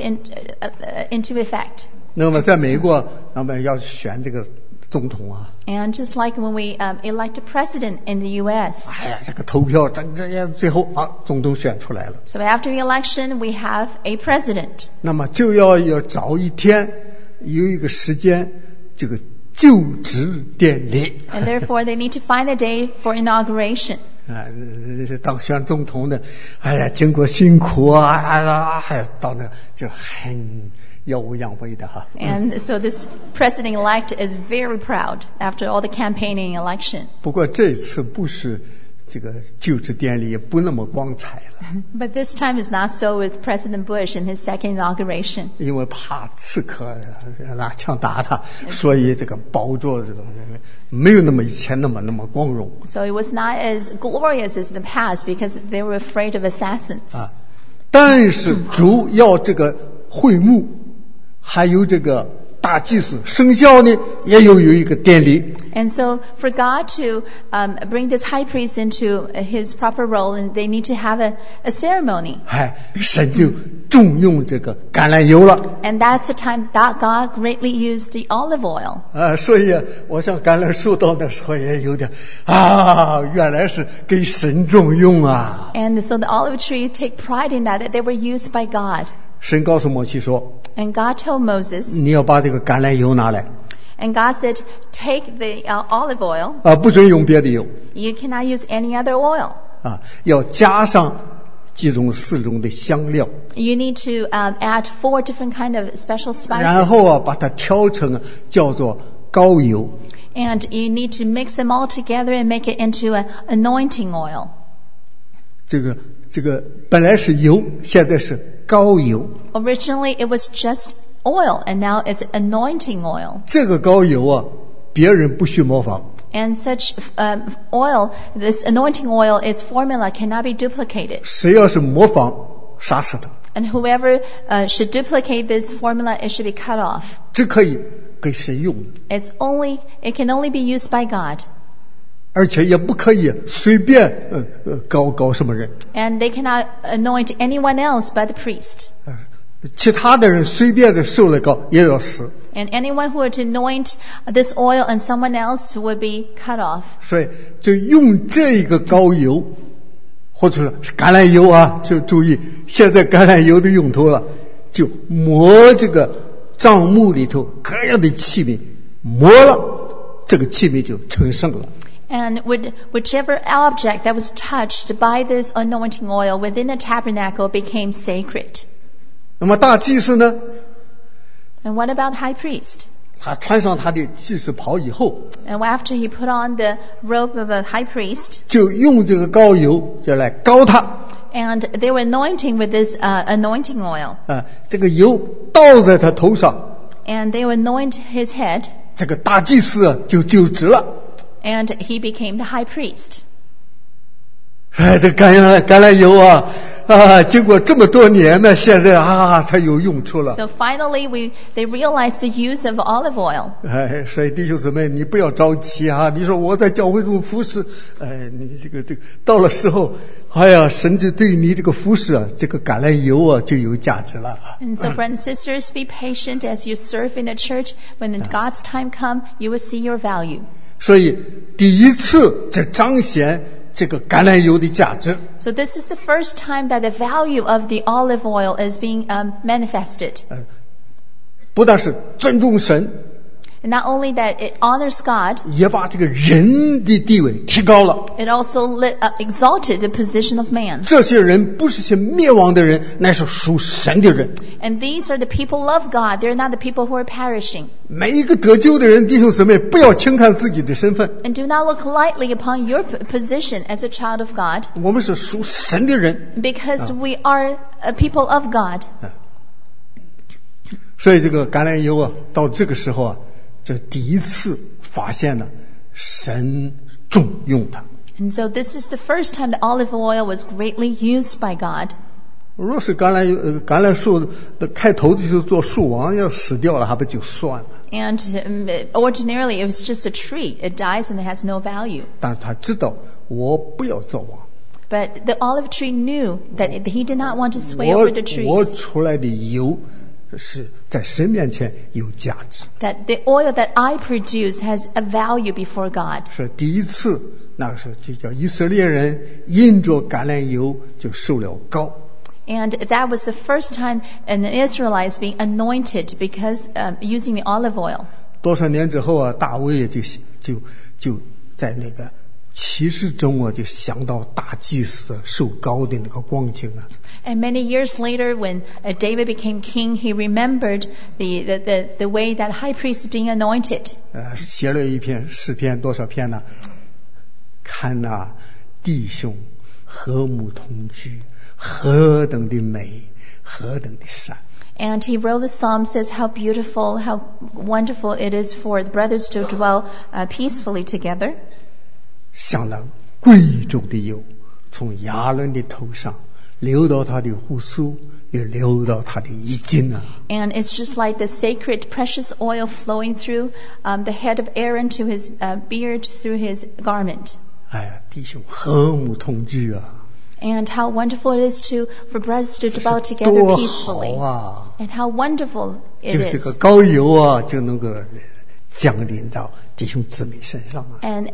into effect. 那么在美国，那么要选这个总统啊， And just like when we elect a president in the U.S. 哎呀，这个投票最后总统选出来了。 So after the election, we have a president. 那么就要找一天，有一个时间，这个就职典礼。 And therefore, they need to find a day for inauguration. 当选总统的，哎呀，经过辛苦还到那就很耀武扬威的哈。 And so this president-elect is very proud after all the campaigning and election. 不过这次不是这个就职典礼，也不那么光彩了， But this time is not so with President Bush in his second inauguration. 因为怕刺客拿枪打他，所以这个宝座这种没有那么以前那么光荣 So it was not as glorious as in the past because they were afraid of assassins. 啊。但是主要这个会幕，还有这个大祭司生效呢，也有一个典礼。 And so for God to bring this high priest into his proper role, and they need to have a ceremony. 神就重用这个橄榄油了。 And that's the time that God greatly used the olive oil. 所以我想橄榄树到那时候也有点原来是给神重用啊。 And so the olive tree take pride in that they were used by God. 神告诉摩西说， And God told Moses, 你要把这个橄榄油拿来， and God said, take the olive oil. 不准用别的油 You cannot use any other oil. 要加上4种的香料， You need to add 4 different kind of special 然 spices. 后把它调成叫做膏油。 And you need to mix them all together and make it into an anointing oil. 这个本来是油，现在是膏油。 Originally it was just oil, and now it's anointing oil. 这个膏油别人不许模仿。 And such oil, this anointing oil, its formula cannot be duplicated. 谁要是模仿，杀死他。 And whoever should duplicate this formula, it should be cut off. 只可以给神用的， It can only be used by God. 而且也不可以随便搞什么人。 And they cannot anoint anyone else but the priest. 其他的人随便的受了膏也要死。 And anyone who were to anoint this oil and someone else would be cut off. 所以就用这个膏油，或者是橄榄油啊，就注意现在橄榄油的用途了，就磨这个帐幕里头各样的器皿，磨了这个器皿就成圣了。 And whichever object that was touched by this anointing oil within the tabernacle became sacred. 那么大祭司呢， And what about high priest? 他穿上他的祭司袍以后， And after he put on the robe of a high priest, 就用这个膏油就来膏他。 and they were anointing with this anointing oil. 这个油倒在他头上， And they would anoint his head, 这个大祭司就职了。 and he became the high priest. 这橄榄油经过这么多年呢，现在才有用处了。 So finally, they realized the use of olive oil. 所以弟兄姊妹，你不要着急啊！你说我在教会中服侍，你这个到了时候，神就对你这个服侍这个橄榄油就有价值了。 And so, brothers and sisters, be patient as you serve in the church. When God's time comes, you will see your value. 所以第一次这彰显这个橄榄油的价值。 So this is the first time that the value of the olive oil is being manifested. 不但是尊重神， And not only that it honors God, 也把这个人的地位提高了。 it also exalted the position of man. 这些人不是些灭亡的人，乃是属神的人。 And these are the people of God. They're not the people who are perishing. 每一个得救的人，弟兄姊妹，不要轻看自己的身份。 And do not look lightly upon your position as a child of God, 我们是属神的人， because we are a people of God. 所以这个橄榄油到这个时候这第一次发现了神重用它。 And so this is the first time the olive oil was greatly used by God. 若是橄榄树的开头就是做树王，要死掉了，还不就算了？ And ordinarily it was just a tree. It dies and it has no value. 但他知道我不要做王， But the olive tree knew that he did not want to sway over the 我 trees. 出来的油是在神面前有价值。 That the oil that I produce has a value before God. 是第一次，那个时候就叫以色列人因着橄榄油就受了膏。 And that was the first time an Israelite being anointed because using the olive oil. 多少年之后大卫也就在那个启示中就想到大祭司受膏的那个光景啊。 And many years later, when David became king, he remembered the way that high priest is being anointed. 写了一篇诗篇，多少篇呢？看哪，弟兄和睦同居，何等的美，何等的善。 And he wrote the psalm, says how beautiful, how wonderful it is for the brothers to dwell peacefully together. 像那贵重的油从亚伦的头上流到他的胡须，也流到他的衣襟啊。 And it's just like the sacred precious oil flowing through the head of Aaron to his beard, through his garment. 哎呀，弟兄和睦同居啊， And how wonderful it is for brothers to dwell 这是 together 多 peacefully. 好啊！ And how wonderful 就 it 这个 is. 膏油就能够降临到弟兄姊妹身上啊。 And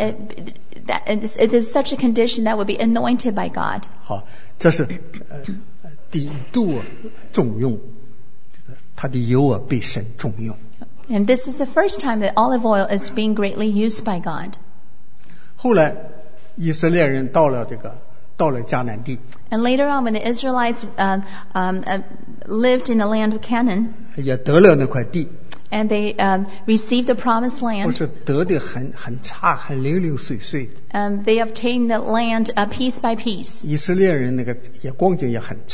it is such a condition that would be anointed by God. 好，这是第一度重用，他的油被神重用。 And this is the first time that olive oil is being greatly used by God. 后来以色列人到了迦南地， And later on, when the Israelites lived in the land of Canaan, 也得了那块地， and they received the promised 不 land, 是得的很差，很零零碎碎的。 they obtained the land piece by piece. 以色列人那个光景也很差。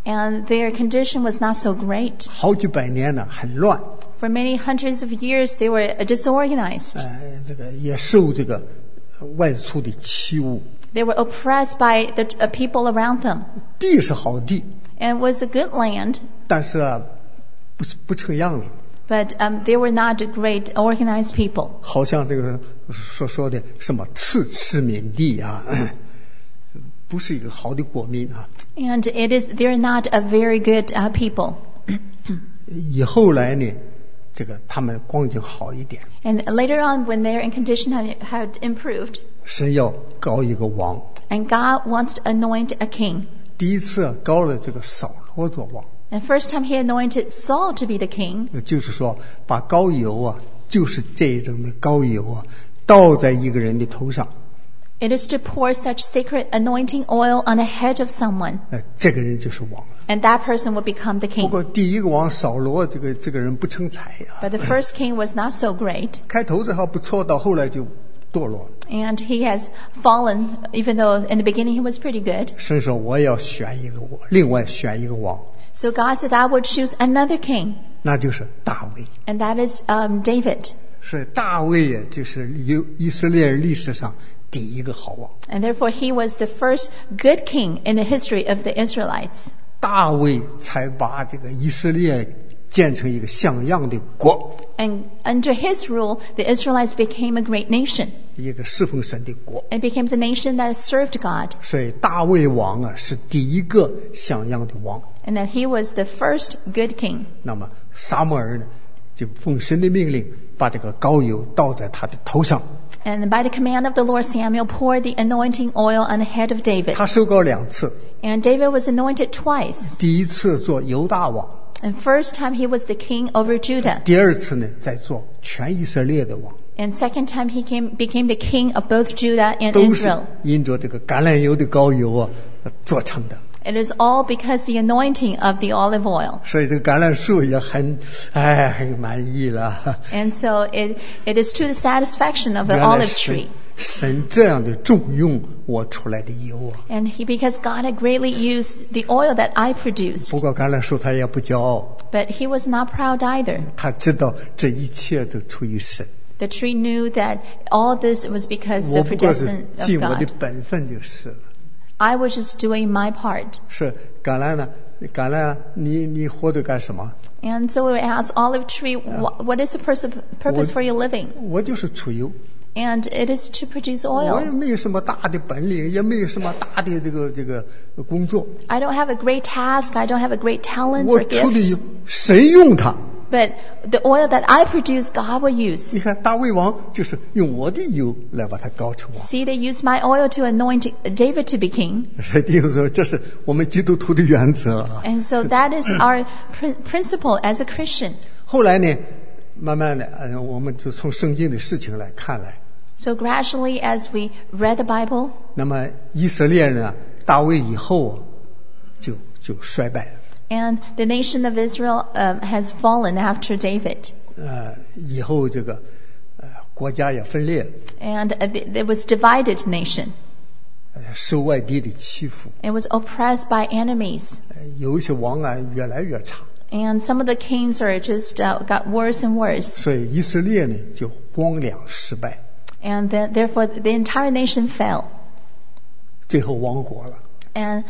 And their condition was not so great. 好几百年呢很乱， For many hundreds of years, they were disorganized. 这个也受这个外族的欺侮。 They were oppressed by the people around them. 地是好地， And it was a good land, 但是啊不成样子， but they were not great organized people. 好像这个说的什么次吃民地啊，不是一个好的国民啊。 And they're not a very good people. 以后来呢，这个他们光景好一点， And later on, when their condition had improved, 神要高一个王。 and God wants to anoint a king. 第一次高了这个扫罗做王， And first time he anointed Saul to be the king, 就是说把膏油啊，就是这种的膏油啊，倒在一个人的头上， it is to pour such sacred anointing oil on the head of someone, 这个人就是王了。 and that person will become the 不 king. 过第一个王扫罗这个人不成才呀、 But the first king was not so great, 开头子还不错，到后来就堕落了。 and he has fallen, even though in the beginning he was pretty good. 神说我要选一个王，另外选一个王， So God said, I would choose another king, 那就是大卫。 and that is David. 是大卫呀，就是以色列人历史上第一个好王。 And therefore he was the first good king in the history of the Israelites. 大卫才把这个以色列建成一个像样的国， And under his rule, the Israelites became a great nation. 一个侍奉神的国。 It became a nation that served God, 所以大卫王啊是第一个像样的王。 and that he was the first good king. 那么撒母耳呢，就奉神的命令，把这个膏油倒在他的头上。 And by the command of the Lord, Samuel poured the anointing oil on the head of David. 他受膏2次， And David was anointed twice. 第一次做犹大王， And first time he was the king over Judah. 第二次呢再做全以色列的王， And second time he became the king of both Judah and 都是 Israel. 因着这个橄榄油的膏油啊做成的。 It is all because the anointing of the olive oil. 所以这个橄榄树也很满意了。 And so it is to the satisfaction of an 原来 olive tree. 神这样的重用我出来的油啊！ And because God had greatly used the oil that I produced. 不过橄榄树他也不骄傲， But he was not proud either. 他知道这一切都出于神。 The tree knew that all this was because 我 the 不过是 predestined of 尽我的 God. 本分就是了。 I was just doing my part. 是橄榄呢？橄榄，你活着干什么？ And so we asked olive tree, what is the purpose for your living? 我就是出油， And it is to produce 我也 oil. 没有什么大的本领，也没有什么大的这个工作。 I don't have a great task. I don't have a great talent 我 or 出的 gifts. 油，谁用它？ But the oil that I produce, God will use. 你看大卫王就是用我的油来把它高成王。 See, they used my oil to anoint David to be king. 所以弟兄说，这是我们基督徒的原则啊。 And so that is our principle as a Christian. 后来呢，慢慢的，我们就从圣经的事情来看来， So gradually, as we read the Bible, 那么以色列人啊，大卫以后啊，就衰败了。 and the nation of Israel has fallen after David. 以后这个国家也分裂了， And it was divided nation. 受外敌的欺负， It was oppressed by enemies. 有一些王啊越来越差， And some of the kings are just got worse and worse. 所以以色列呢就荒凉失败， And therefore, the entire nation fell. 最后亡国了。 And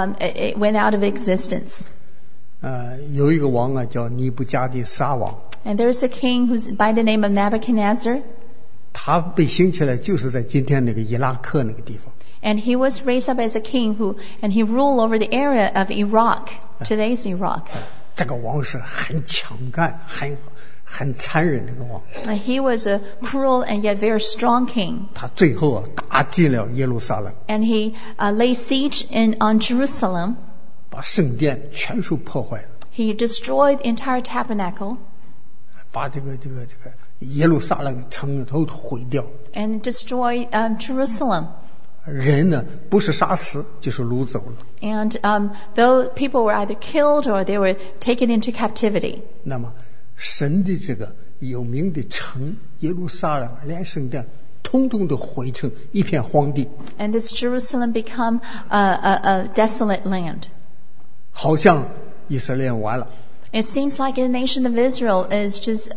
it went out of existence. 有一个王啊叫尼布加迪撒王， And there's a king who's by the name of Nebuchadnezzar. 他被兴起来就是在今天那个伊拉克那个地方。 And he was raised up as a king and he ruled over the area of Iraq, today's Iraq. 这个王是很强干、很残忍的一个王。 He was a cruel and yet very strong king. 他最后啊打进了耶路撒冷， And he laid siege on Jerusalem. 把圣殿全数破坏了， He destroyed the entire tabernacle 把这个耶路撒冷城都毁掉。 and destroyed Jerusalem. 人呢不是杀死就是掳走了。 And though people were either killed or they were taken into captivity. 那么神的这个有名的城耶路撒冷连圣殿通通都毁成一片荒地。 And this Jerusalem become a desolate land. 好像以色列完了。 It seems like the nation of Israel is just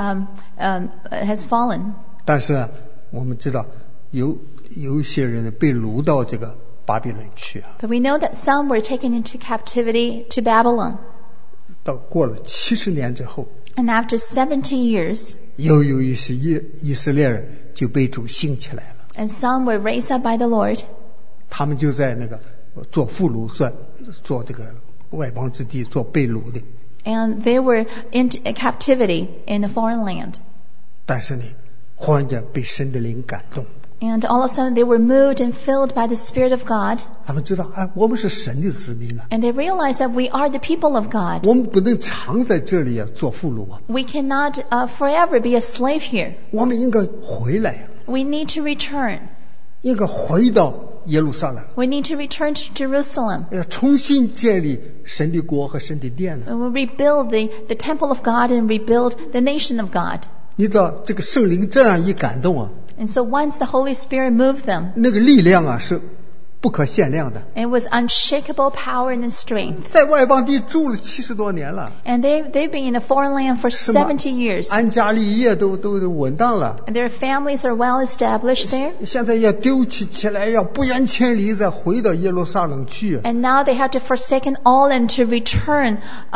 has fallen. 但是呢，我们知道有一些人被掳到这个巴比伦去啊， But we know that some were taken into captivity to Babylon. 到过了70年之后， And after 70 years, 又有一些以色列人就被主兴起来了， and some were raised up by the Lord, 他们就在那个做俘虏，做这个外邦之地做被掳的。 and they were in captivity in a foreign land. 但是呢，忽然间被神的灵感动， And all of a sudden they were moved and filled by the Spirit of God. 他们知道，哎，我们是神的子民啊， And they realized that we are the people of God. 我们不能常在这里啊做俘虏啊， We cannot forever be a slave here. 我们应该回来啊， We need to return. 应该回到耶路撒冷， We need to return to Jerusalem. 要重新建立神的国和神的殿呢。 And we'll rebuild the temple of God and rebuild the nation of God. 你知道这个圣灵这样一感动啊， And so once the Holy Spirit moved them, 那个力量啊是不可限量的。 it was unshakable power and strength. 在外邦地住了70多年了， And they've been in a foreign land for 是吗？ 70 years. 安家立业都稳当了， And their families are well established there. 现在要丢弃起来，要不远千里再回到耶路撒冷去。 And now they have to forsake all and to return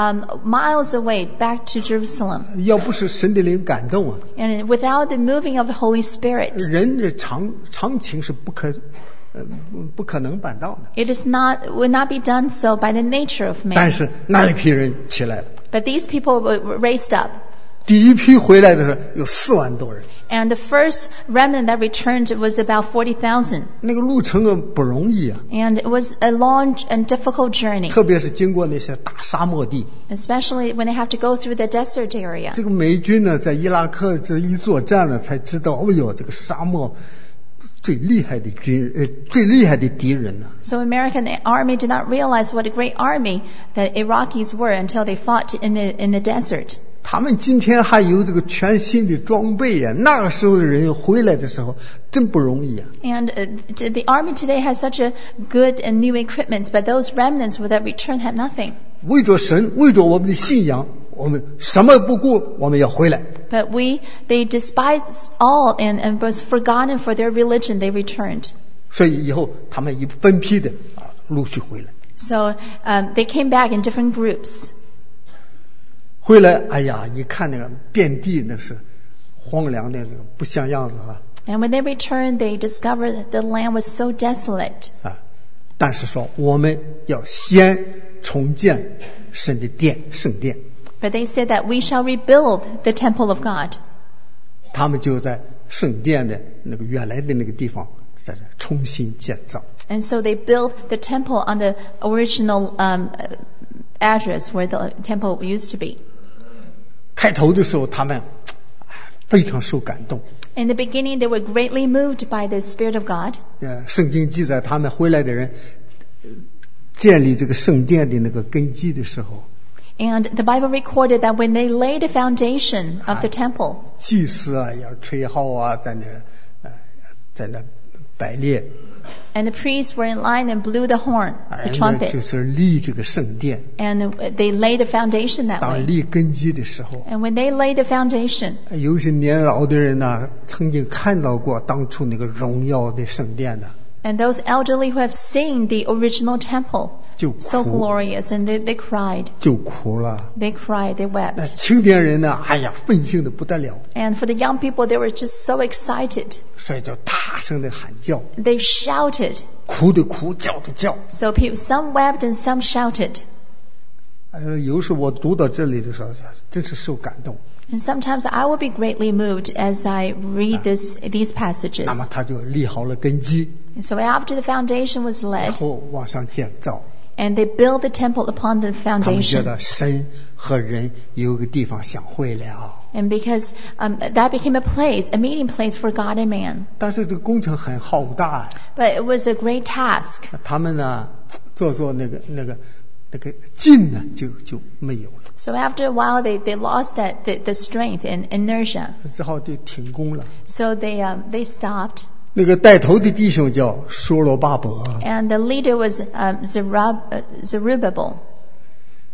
miles away back to Jerusalem. 要不是神的灵感动啊， And without the moving of the Holy Spirit, 人的常情是不可能办到的。 it would not be done so by the nature of 但 man. 是那一批人起来了， But these people were raised up. 第一批回来的时候有4万多人， And the first remnant that returned was about 40,000. 那个路程啊不容易啊， And it was a long and difficult journey, 特别是经过那些大沙漠地。 especially when they have to go through the desert area. 这个美军呢，在伊拉克这一作战呢，才知道，哦哟，这个沙漠最厉害的敌人呢、 So American army did not realize what a great army the Iraqis were until they fought in the desert. 他们今天还有这个全新的装备啊，那个时候的人回来的时候真不容易啊。 And the army today has such a good and new equipment, but those remnants that returned had nothing. 为着神，为着我们的信仰，我们什么不顾，我们要回来。 But they despised all and was forgotten for their religion. They returned. 所以以后他们一分批的陆续回来。 So they came back in different groups. 回来，哎呀，一看那个遍地那是荒凉的，那个不像样子啊。 And when they returned, they discovered that the land was so desolate. 啊，但是说我们要先重建神的殿，圣殿。 But they said that we shall rebuild the temple of God. 他们就在圣殿的那个原来的那个地方，在这重新建造。 And so they built the temple on the original address where the temple used to be. 开头的时候，他们非常受感动。 In the beginning, they were greatly moved by the Spirit of God. 圣经记载，他们回来的人建立这个圣殿的那个根基的时候， And the Bible recorded that when they laid the foundation of the temple, 祭司啊要吹号啊，在那摆列， and the priests were in line and blew the horn, the 就 trumpet, 是立这个圣殿。 and they laid the foundation that 当 way. 立根基的时候， And when they laid the foundation, 有些年老的人呢，曾经看到过当初那个荣耀的圣殿呢， and those elderly who have seen the original temple, 就 so 哭， glorious, and they cried. 就哭了。 They cried, they 那 wept. 青年人呢，哎呀，奋兴的不得了， And for the young people, they were just so excited. 所以就大声的喊叫， They shouted. 哭的哭，叫的叫。 So some wept and some shouted. 有时候我读到这里的时候，真是受感动。 And sometimes I will be greatly moved as I read these passages. 那么他就立好了根基， And so after the foundation was 然 laid, 后往上建造。 and they built the temple upon the 他们觉 foundation. 得神和人有个地方相会了， And because that became a meeting place for God and man. 但是这个工程很浩大。 But it was a great task. 他们呢，做那个劲呢，就没有了， So after a while, they lost the strength and inertia. 只好就停工了。 So they stopped. 那个带头的弟兄叫所罗巴伯， And the leader was Zerubbabel.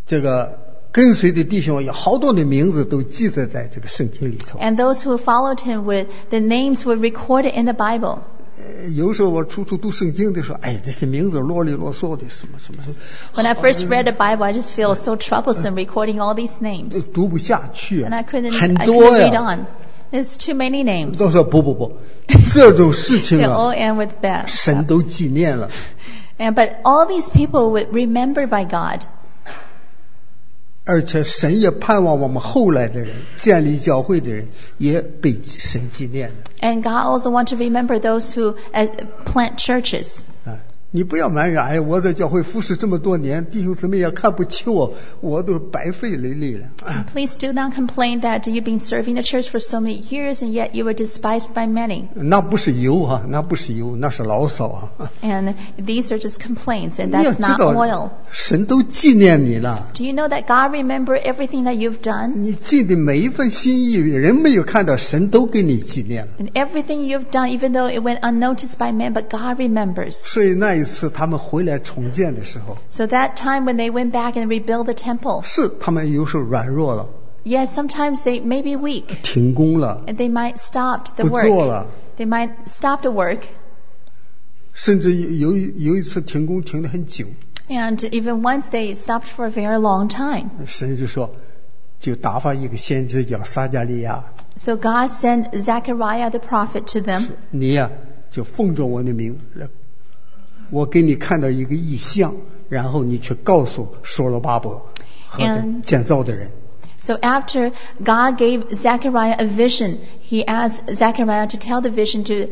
这个跟随的弟兄有好多的名字都记载在这个圣经里头。 And those who followed him, the names were recorded in the Bible. 有时候我初读圣经的时候，哎，这些名字啰里啰嗦的，什么什么。 When I first read the Bible, I just feel so troublesome recording all these names. 读不下去， And I 很 couldn't 多 read 呀。 on. There's too many names. 都说不，这种事情 They all 啊， end with bad. 神都纪念了。 But all these people were remembered by God. 而且神也盼望我们后来的人建立教会的人也被神纪念的。 And God also wants to remember those who plant churches. 你不要埋怨，哎，我在教会服侍这么多年，弟兄姊妹也看不起我，我都白费累累了。 Please do not complain that you've been serving the church for so many years and yet you were despised by many. 那不是油啊，那不是油，那是牢骚啊。 And these are just complaints, and 你要 that's 知 not 道 oil. 神都纪念你了。 Do you know that God remembered everything that you've done? 你尽的每一份心意，人没有看到，神都给你纪念了。 And everything you've done, even though it went unnoticed by men, but God remembers. 所以那一次他们回来重建的时候， So that time when they went back and rebuilt the temple, 是他们有时候软弱了， yes, sometimes they may be weak, 停工了， and they might stop the 不做 work. 了， They might stop the work, 甚至有一次停工停得很久， and even once they stopped for a very long time. 神就说，就打发一个先知叫撒迦利亚， So God sent Zechariah the prophet to them. 你呀、就奉着我的名，我给你看到一个异象，然后你去告诉所罗巴伯和建造的人。 So after God gave Zechariah a vision, he asked Zechariah to tell the vision to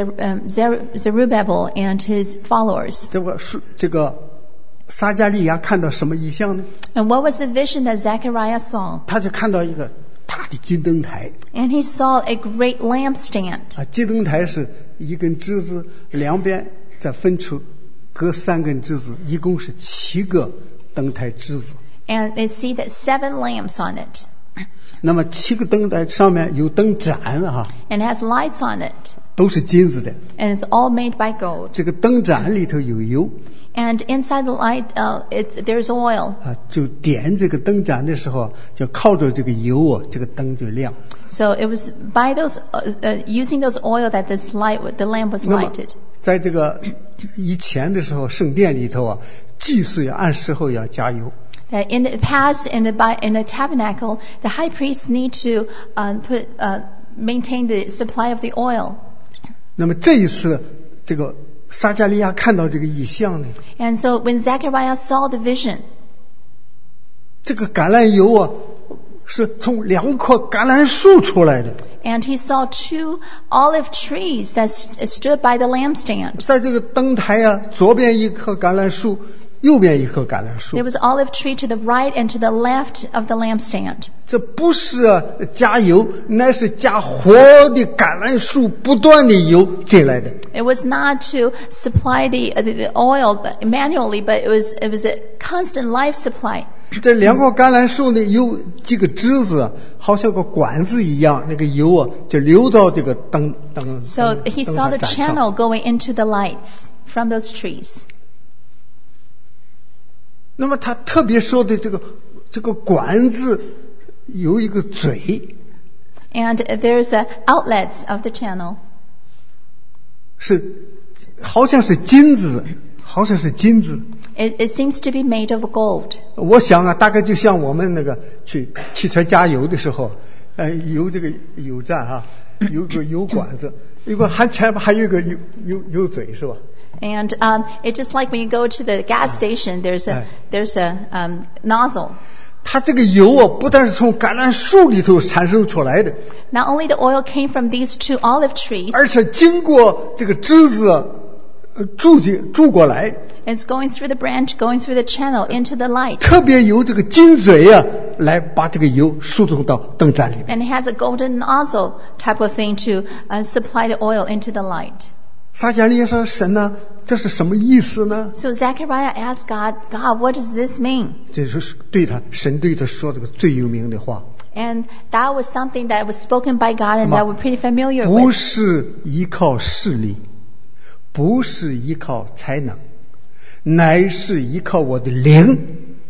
Zerubbabel and his followers. 这个撒迦利亚看到什么异象呢？ And what was the vision that Zechariah saw? 他就看到一个大的金灯台。 And he saw a great lampstand. 金灯台是一根枝子，两边再分出各3根枝子，一共是7个灯台枝子。 And they see that 7 lamps on it. 那么7个灯台上面有灯盏啊， And it has lights on it. 都是金子的。 And it's all made by gold. 这个灯盏里头有油 And inside the light, there's oil. 啊，就点这个灯盏的时候，就靠着这个油啊，这个灯就亮。 So it was by those using those oil that the lamp was 那么 lighted. 在这个以前的时候，圣殿里头啊，祭司要按时候要加油。 In the past, in the tabernacle, the high priest need to maintain the supply of the oil. 那么这一次，这个撒迦利亚看到这个异象呢， And so when Zechariah saw the vision, 这个橄榄油啊，是从2棵橄榄树出来的。 and he saw 2 olive trees that stood by the lampstand. 在这个灯台啊，左边一棵橄榄树，右边一棵橄榄树。 There was an olive tree to the right and to the left of the lampstand. 这不是加油，乃是加活的橄榄树不断的油进来的。 It was not to supply the oil manually, but it was a constant life supply. 这2棵橄榄树呢，有几个枝子，好像个管子一样，那个油啊，就流到这个灯 So he saw the 盏上。 channel going into the lights from those trees. 那么他特别说的这个管子有一个嘴， And there's outlets of the channel. 是好像是金子，好像是金子。 It seems to be made of gold. 我想啊，大概就像我们那个去汽车加油的时候，有这个油站啊，有个油管子，有个前面还有一个油嘴，是吧？ And it's just like when you go to the gas station, there's a nozzle. 它这个油啊，不但是从橄榄树里头产生出来的， Not only the oil came from these 2 olive trees, 而且经过这个枝子注过来， it's going through the branch, going through the channel into the light. 特别由这个金嘴啊，来把这个油输送到灯盏里面。 And it has a golden nozzle type of thing to supply the oil into the light. 撒迦利亚说：“神呢，这是什么意思呢？” So Zechariah asked God, what does this mean? 这是神对他说这个最有名的话。 And that was something that was spoken by God and that we're pretty familiar 不 with. 是依靠势力，不是依靠才能，乃是依靠我的灵，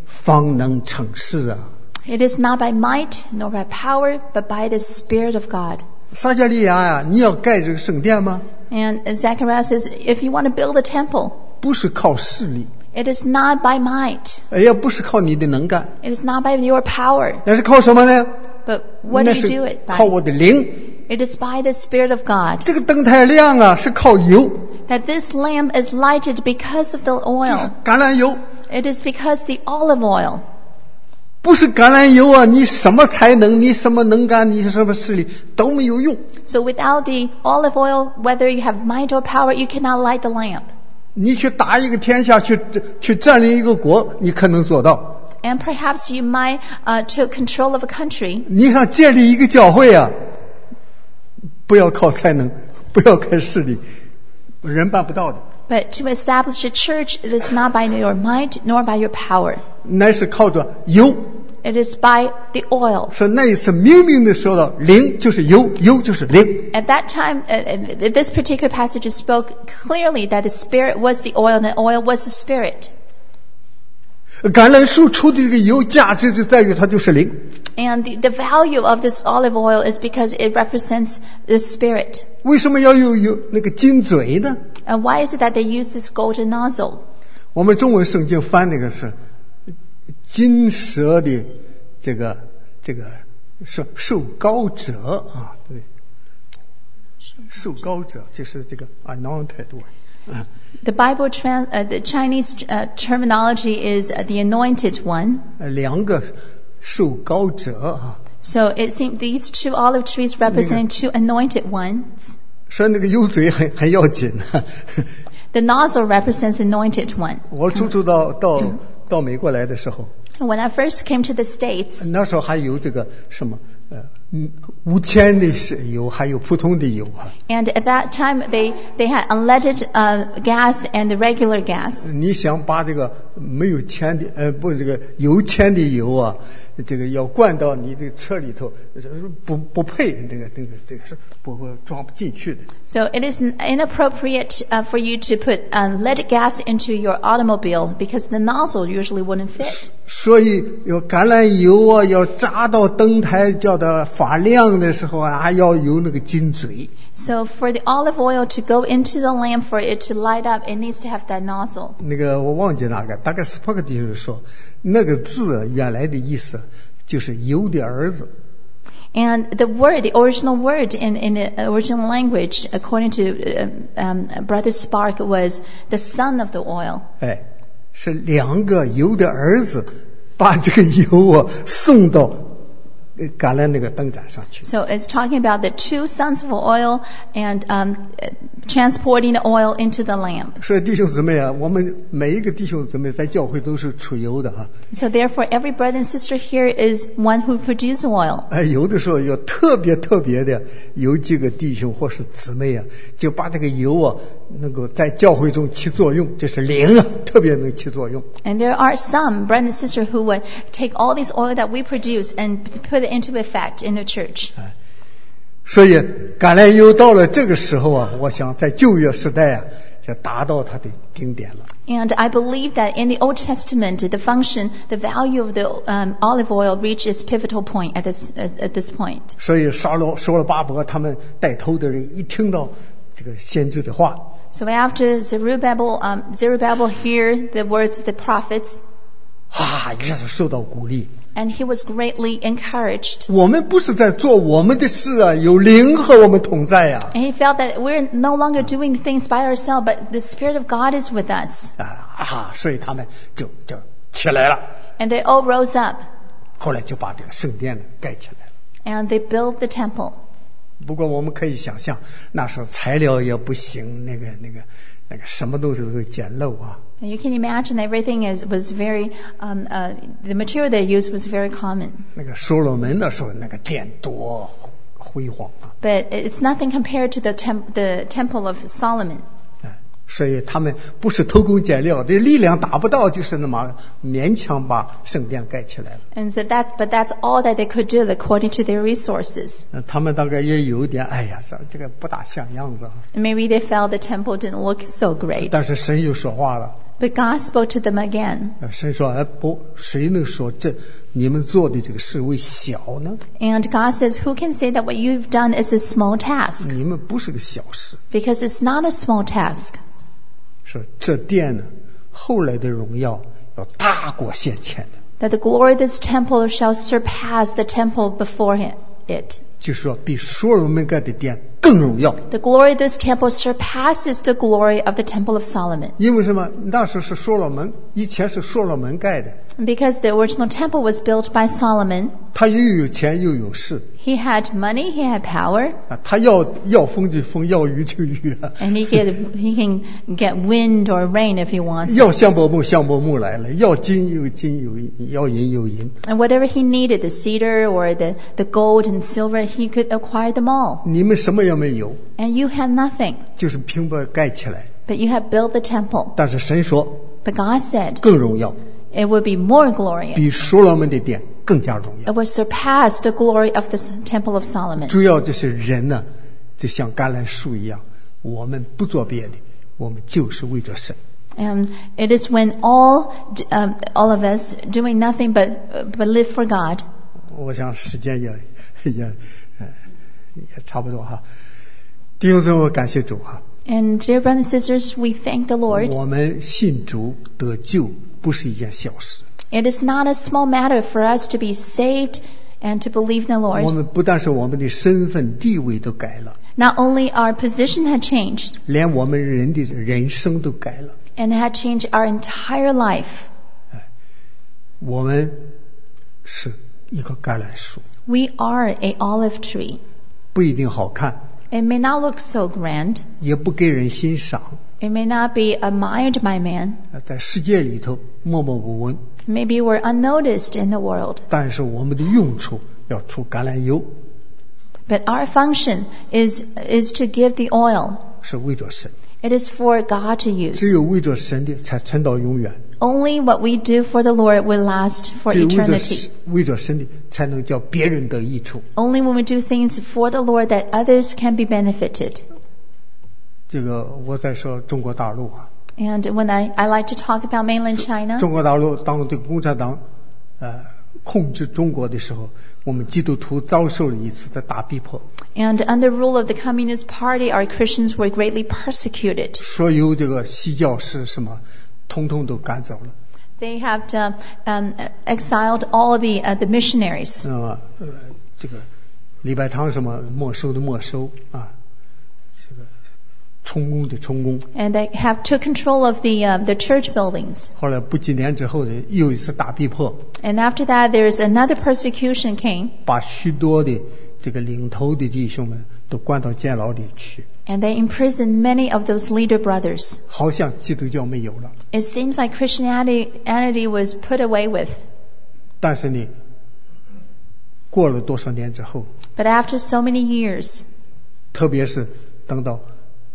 方能成事啊。 It is not by might nor by power, but by the Spirit of God. 撒迦利亚呀，你要盖这个圣殿吗？ And Zechariah says, if you want to build a temple, 不是靠势力， it is not by might. 也不是靠你的能干， It is not by your power. 那是靠什么呢？ But what do 那 you do 是 it 靠 by? 我的灵。 It is by the Spirit of God. 这个灯台亮啊，是靠油， That this lamp is lighted because of the 就是 oil. 橄榄油， It is because the olive oil. 不是橄榄油啊，你什么才能，你什么能干，你什么势力都没有用。 So without the olive oil, whether you have might or power, you cannot light the lamp. 你去打一个天下，去占领一个国，你可能做到。 And perhaps you might take control of a country. 你想建立一个教会啊，不要靠才能，不要靠势力，人办不到的， But to establish a church, it is not by your might nor by your power. 乃是靠着油。 It is by the oil. 说那一次明明的说到，灵就是油，油就是灵。 At that time, this particular passage spoke clearly that the Spirit was the oil and the oil was the Spirit. 橄榄树出的这个油价值就在于它就是灵。 And the value of this olive oil is because it represents the Spirit. 为什么要有那个金嘴呢？ And why is it that they use this golden nozzle? 我们中文圣经翻那个是金蛇的这个受膏者啊，对，受膏者就是这个 anointed one。 The Bible, the Chinese terminology is the anointed one. 两个受膏者啊， So it seems these two olive trees represent two anointed ones. 说那个油嘴很要紧啊。 The nozzle represents anointed one. 我初到美国来的时候， When I first came to the States, 那时候还有这个什么无铅的油，还有普通的油啊。 and at that time they had unleaded gas and the regular gas. 你想把这个没有铅的这个有铅的油啊，这个要灌到你的车里头，不配，这个是不会装不进去的。 So it is inappropriate for you to put leaded gas into your automobile because the nozzle usually wouldn't fit. 所以有橄榄油啊，要扎到灯台叫它发亮的时候啊，还要有那个金嘴。 So for the olive oil to go into the lamp, for it to light up, it needs to have that nozzle. 那个我忘记哪个，大概斯帕克弟兄说，那个字原来的意思就是油的儿子。 And the original word in the original language, according to Brother Spark, was the son of the oil. 哎，是两个油的儿子把这个油啊送到橄榄那个灯盏上去。 So it's talking about the two sons of oil and transporting the oil into the lamp. 所以弟兄姊妹啊，我们每一个弟兄姊妹在教会都是出油的啊。 So therefore, every brother and sister here is one who produces oil. 哎，有的时候有特别的有几个弟兄或是姊妹啊，就把这个油啊能够在教会中起作用，就是灵啊，特别能起作用。 And there are some brother and sister who would take all this oil that we produce and put it into effect in the church. 所以橄榄油到了这个时候啊，我想在旧约时代啊，就达到它的顶点了。 And I believe that in the Old Testament, the function, the value of the olive oil reached its pivotal point at this point. 所以扫罗巴伯他们带头的人一听到这个先知的话， So after Zerubbabel heard the words of the prophets, 一下子受到鼓励。 and he was greatly encouraged. 我们不是在做我们的事啊，有灵和我们同在啊。 And he felt that we're no longer doing things by ourselves, but the Spirit of God is with us. 所以他们就起来了， And they all rose up, 后来就把这个圣殿呢盖起来了。 and they built the temple. 不过我们可以想象，那时候材料也不行，那个什么东西都简陋啊。 And you can imagine everything was very, the material they used was very common. 那个所罗门的时候，那个殿多辉煌啊！ But it's nothing compared to the temple of Solomon. 所以他们不是偷工减料，这力量达不到，就是那么勉强把圣殿盖起来了。 And so but that's all that they could do according to their resources. 他们大概也有点，这个不大像样子啊。 And maybe they felt the temple didn't look so great. 但是神又说话了。 But God spoke to them again. 神说：“哎，不，谁能说你们做的这个事为小呢？ And God says, who can say that what you've done is a small task? 你们不是个小事。 Because it's not a small task. 说这殿呢，后来的荣耀要大过先前的， That the glory of this temple shall surpass the temple before it. 就是说比所罗门盖的殿更荣耀。 The glory of this temple surpasses the glory of the temple of Solomon. 因为什么？那时候是所罗门，以前是所罗门盖的， Because the original temple was built by Solomon. 他又有钱又有势 He had money, he had power, 啊，他要风就风，要雨就雨啊， and he can get wind or rain if he wants. 要香柏木来了，要金有金，要银有银。 And whatever he needed, the cedar or the gold and silver, he could acquire them all. 你们什么也没有， And you had nothing, 就是凭把盖起来。 but you had built the temple. 但是神说 But God said 更荣耀， it would be more 比 glorious. 所罗门的殿更加荣耀。 It would surpass the glory of the temple of Solomon. 主要这些人呢，就像橄榄树一样，我们不做别的，我们就是为着神。 And it is when all of us doing nothing but live for God. 我想时间也差不多哈。弟兄姊妹，感谢主哈。 And dear brothers and sisters, we thank the Lord. 我们信主得救不是一件小事， It is not a small matter for us to be saved and to believe in the 我 Lord. 们不但是我们的身份地位都改了， Not only our position had changed, 连我们人的人生都改了。 and it had changed our entire life. 我们是一个橄榄树， We are a olive tree. 不一定好看， It may not look so grand. 也不给人欣赏， It may not be admired by man. 在世界里头默默无闻。 Maybe we're unnoticed in the world. 但是我们的用处要出橄榄油， But our function is to give the oil. 是为着神。 It is for God to 只 use. 有为着神的才存到永远， Only what we do for the Lord will last for 只有 eternity. 为着神的才能叫别人得益处。 Only when we do things for the Lord that others can be benefited. 这个我在说中国大陆啊， And when I like to talk about mainland China, 中国大陆当这个共产党控制中国的时候，我们基督徒遭受了一次的大逼迫， and under rule of the Communist Party, our Christians were greatly persecuted. 所有这个西教士什么，统统都赶走了。 They have exiled all the missionaries. 这个礼拜堂什么没收的没收啊，这个充公的充公。 And they have took control of the church buildings. 后来不几年之后的又一次大逼迫， And after that, there's another persecution came. 把许多的这个领头的弟兄们都关到监牢里去， And they imprisoned many of those leader brothers. 好像基督教没有了。 It seems like Christianity was put away with. 但是呢，过了多少年之后， But after so many years, 特别是等到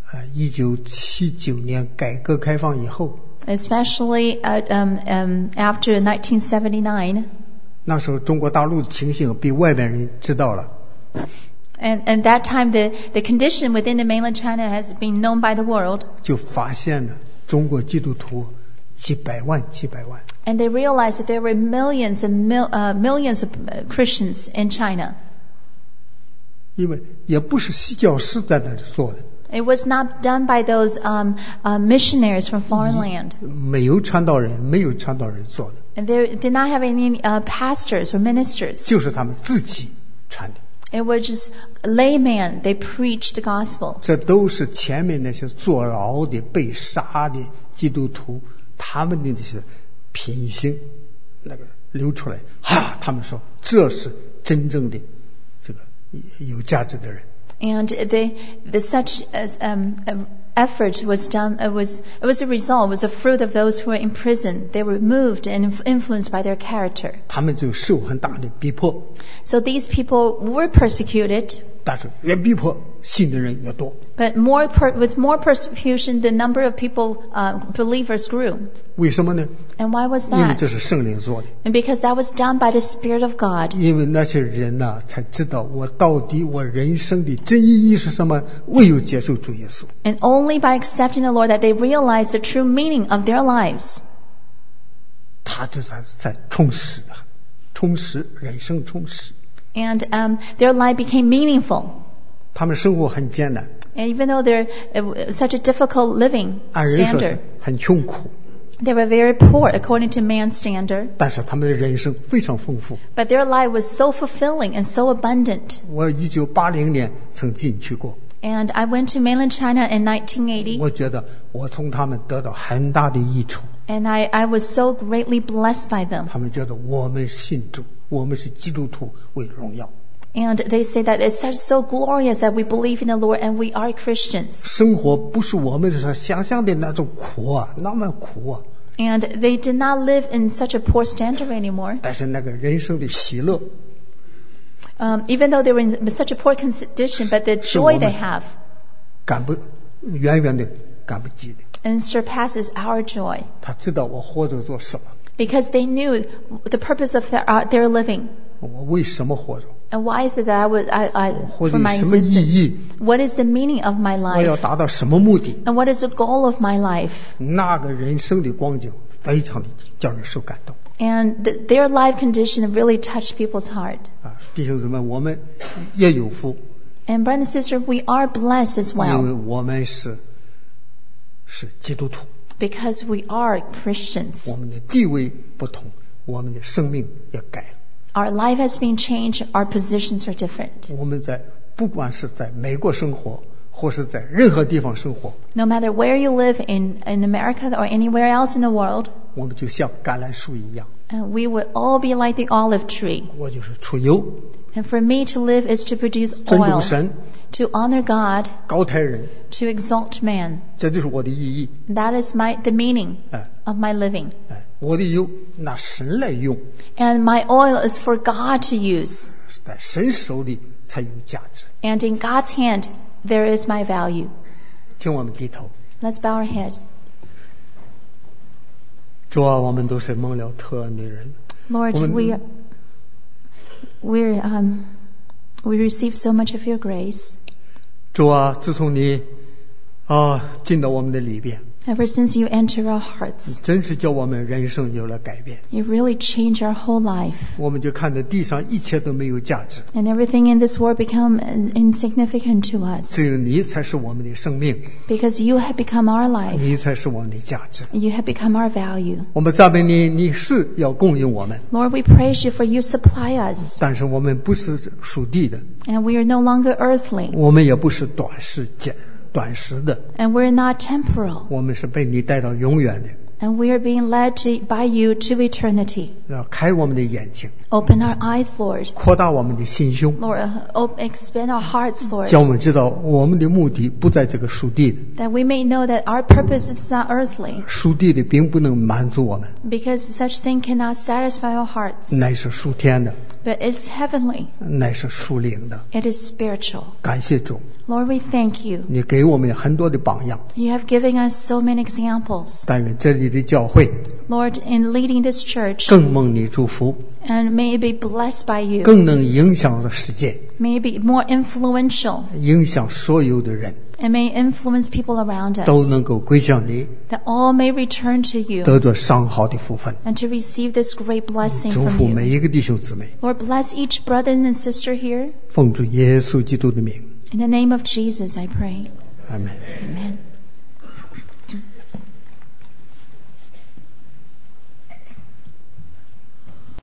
1979年改革开放以后， especially after 1979, 那时候中国大陆的情形被外边人知道了， and that time the condition within the mainland China has been known by the world, 就发现了中国基督徒几百万。 and they realized that there were millions of Christians in China. 因为也不是西教士在那里做的， It was not done by those missionaries from foreign land. 没有传道人做的， And they did not have any pastors or ministers. 就是他们自己传的。 It was just laymen. They preached the gospel. 这都是前面那些坐牢的、被杀的基督徒，他们的那些品行那个流出来，他们说这是真正的这个有价值的人。 And such effort was done. It was a result. It was a fruit of those who were in prison. They were moved and influenced by their character. 他们就受很大的逼迫， So these people were persecuted. 但是越逼迫信的人越多。 But with more persecution, the number of people, believers grew. 为什么呢？ And why was 因为这 that? 是圣灵做的。 And because that was done by the Spirit of God. 因为那些人呢，才知道我到底我人生的真意义是什么，唯有接受主耶稣。 And only by accepting the Lord that they realized the true meaning of their lives. 他就在充实人生充实。 And their life became meaningful. 他们生活很艰难， And even though they're such a difficult living 按人说 standard, 是很穷苦， they were very poor according to man's standard. 但是他们的人生非常丰富。 But their life was so fulfilling and so abundant. 我1980年曾进去过， And I went to mainland China in 1980. 我觉得我从他们得到很大的益处。 And I was so greatly blessed by them. 他们觉得我们信主，我们是基督徒为荣耀。 And they say that it's so glorious that we believe in the Lord and we are Christians. 生活不是我们所想象的那种苦啊，那么苦啊。 And they did not live in such a poor standard anymore. 但是那个人生的喜乐， Even though they were in such a poor condition, but the joy they have 远远的赶不及的。 and surpasses our joy. 他知道我活着做什么， Because they knew the purpose of their living. 我为什么活着， And why is it that 活 for 着 my 有什么意 existence? 义， What is the meaning of my 我要 life? 达到什么目的？ And what is the goal of my life? 那个人生的光景非常的叫人受感动 And their life condition really touched people's heart. 啊！弟兄姊妹，我们也有福， And brother and sister, we are blessed as 因为 well 我们是基督徒， because we are Christians. 我们的地位不同，我们的生命也改了。 Our life has been changed. Our positions are different. 我们不管是在美国生活，或是在任何地方生活， No matter where you live in America or anywhere else in the world, 我们就像橄榄树一样。 we would all be like the olive tree. 我就是出油， And for me to live is to produce 尊重 oil, 神， to honor God, 高抬人， to exalt man. 这就是我的意义。 That is the meaning 哎 of my living. 哎，我的油拿神来用， And my oil is for God to use. 在神手里才有价值。 And in God's hand, there is my value. 请我们低头。 Let's bow our heads. 主啊，我们都是蒙了特恩的人。 Lord, Woman- we receive so much of your grace. 主啊，自从你进到我们的里边， Ever since you enter our hearts, 真是叫我们人生有了改变。 you really change our whole life. 我们就看到地上一切都没有价值， And everything in this world become insignificant to us. 只有你才是我们的生命， Because you have become our life. 你才是我们的价值。 You have become our value. 我们赞美你，你是要供应我们， Lord, we praise you for you supply us. 但是我们不是属地的， And we are no longer earthly. 我们也不是短时的， And we're not temporal. 我们是被你带到永远的。 And we are being led by you to eternity. 要开我们的眼睛， Open our eyes, Lord. 扩大我们的心胸， Lord, expand our hearts, Lord. 叫我们知道我们的目的不在这个属地的， That we may know that our purpose is not earthly. 属地的并不能满足我们， Because such thing cannot satisfy our hearts. 乃是属天的， But it's heavenly. 乃是属灵的。 It is spiritual. 感谢主， Lord, we thank you. 你给我们很多的榜样， You have given us so many examples. 但愿这里的教会 Lord, in leading this church, 更蒙你祝福， and may it be blessed by you. 更能影响世界， May it be more influential, 影响所有的人， and may it influence people around 都 us. 能够归向你， That all may return to you, 得着上好的福分。 and to receive this great blessing 祝 from 福每 you. 一个弟兄姊妹， Lord, bless each brother and sister here. 奉主耶稣基督的名， In the name of Jesus, I pray. 阿门。 Amen.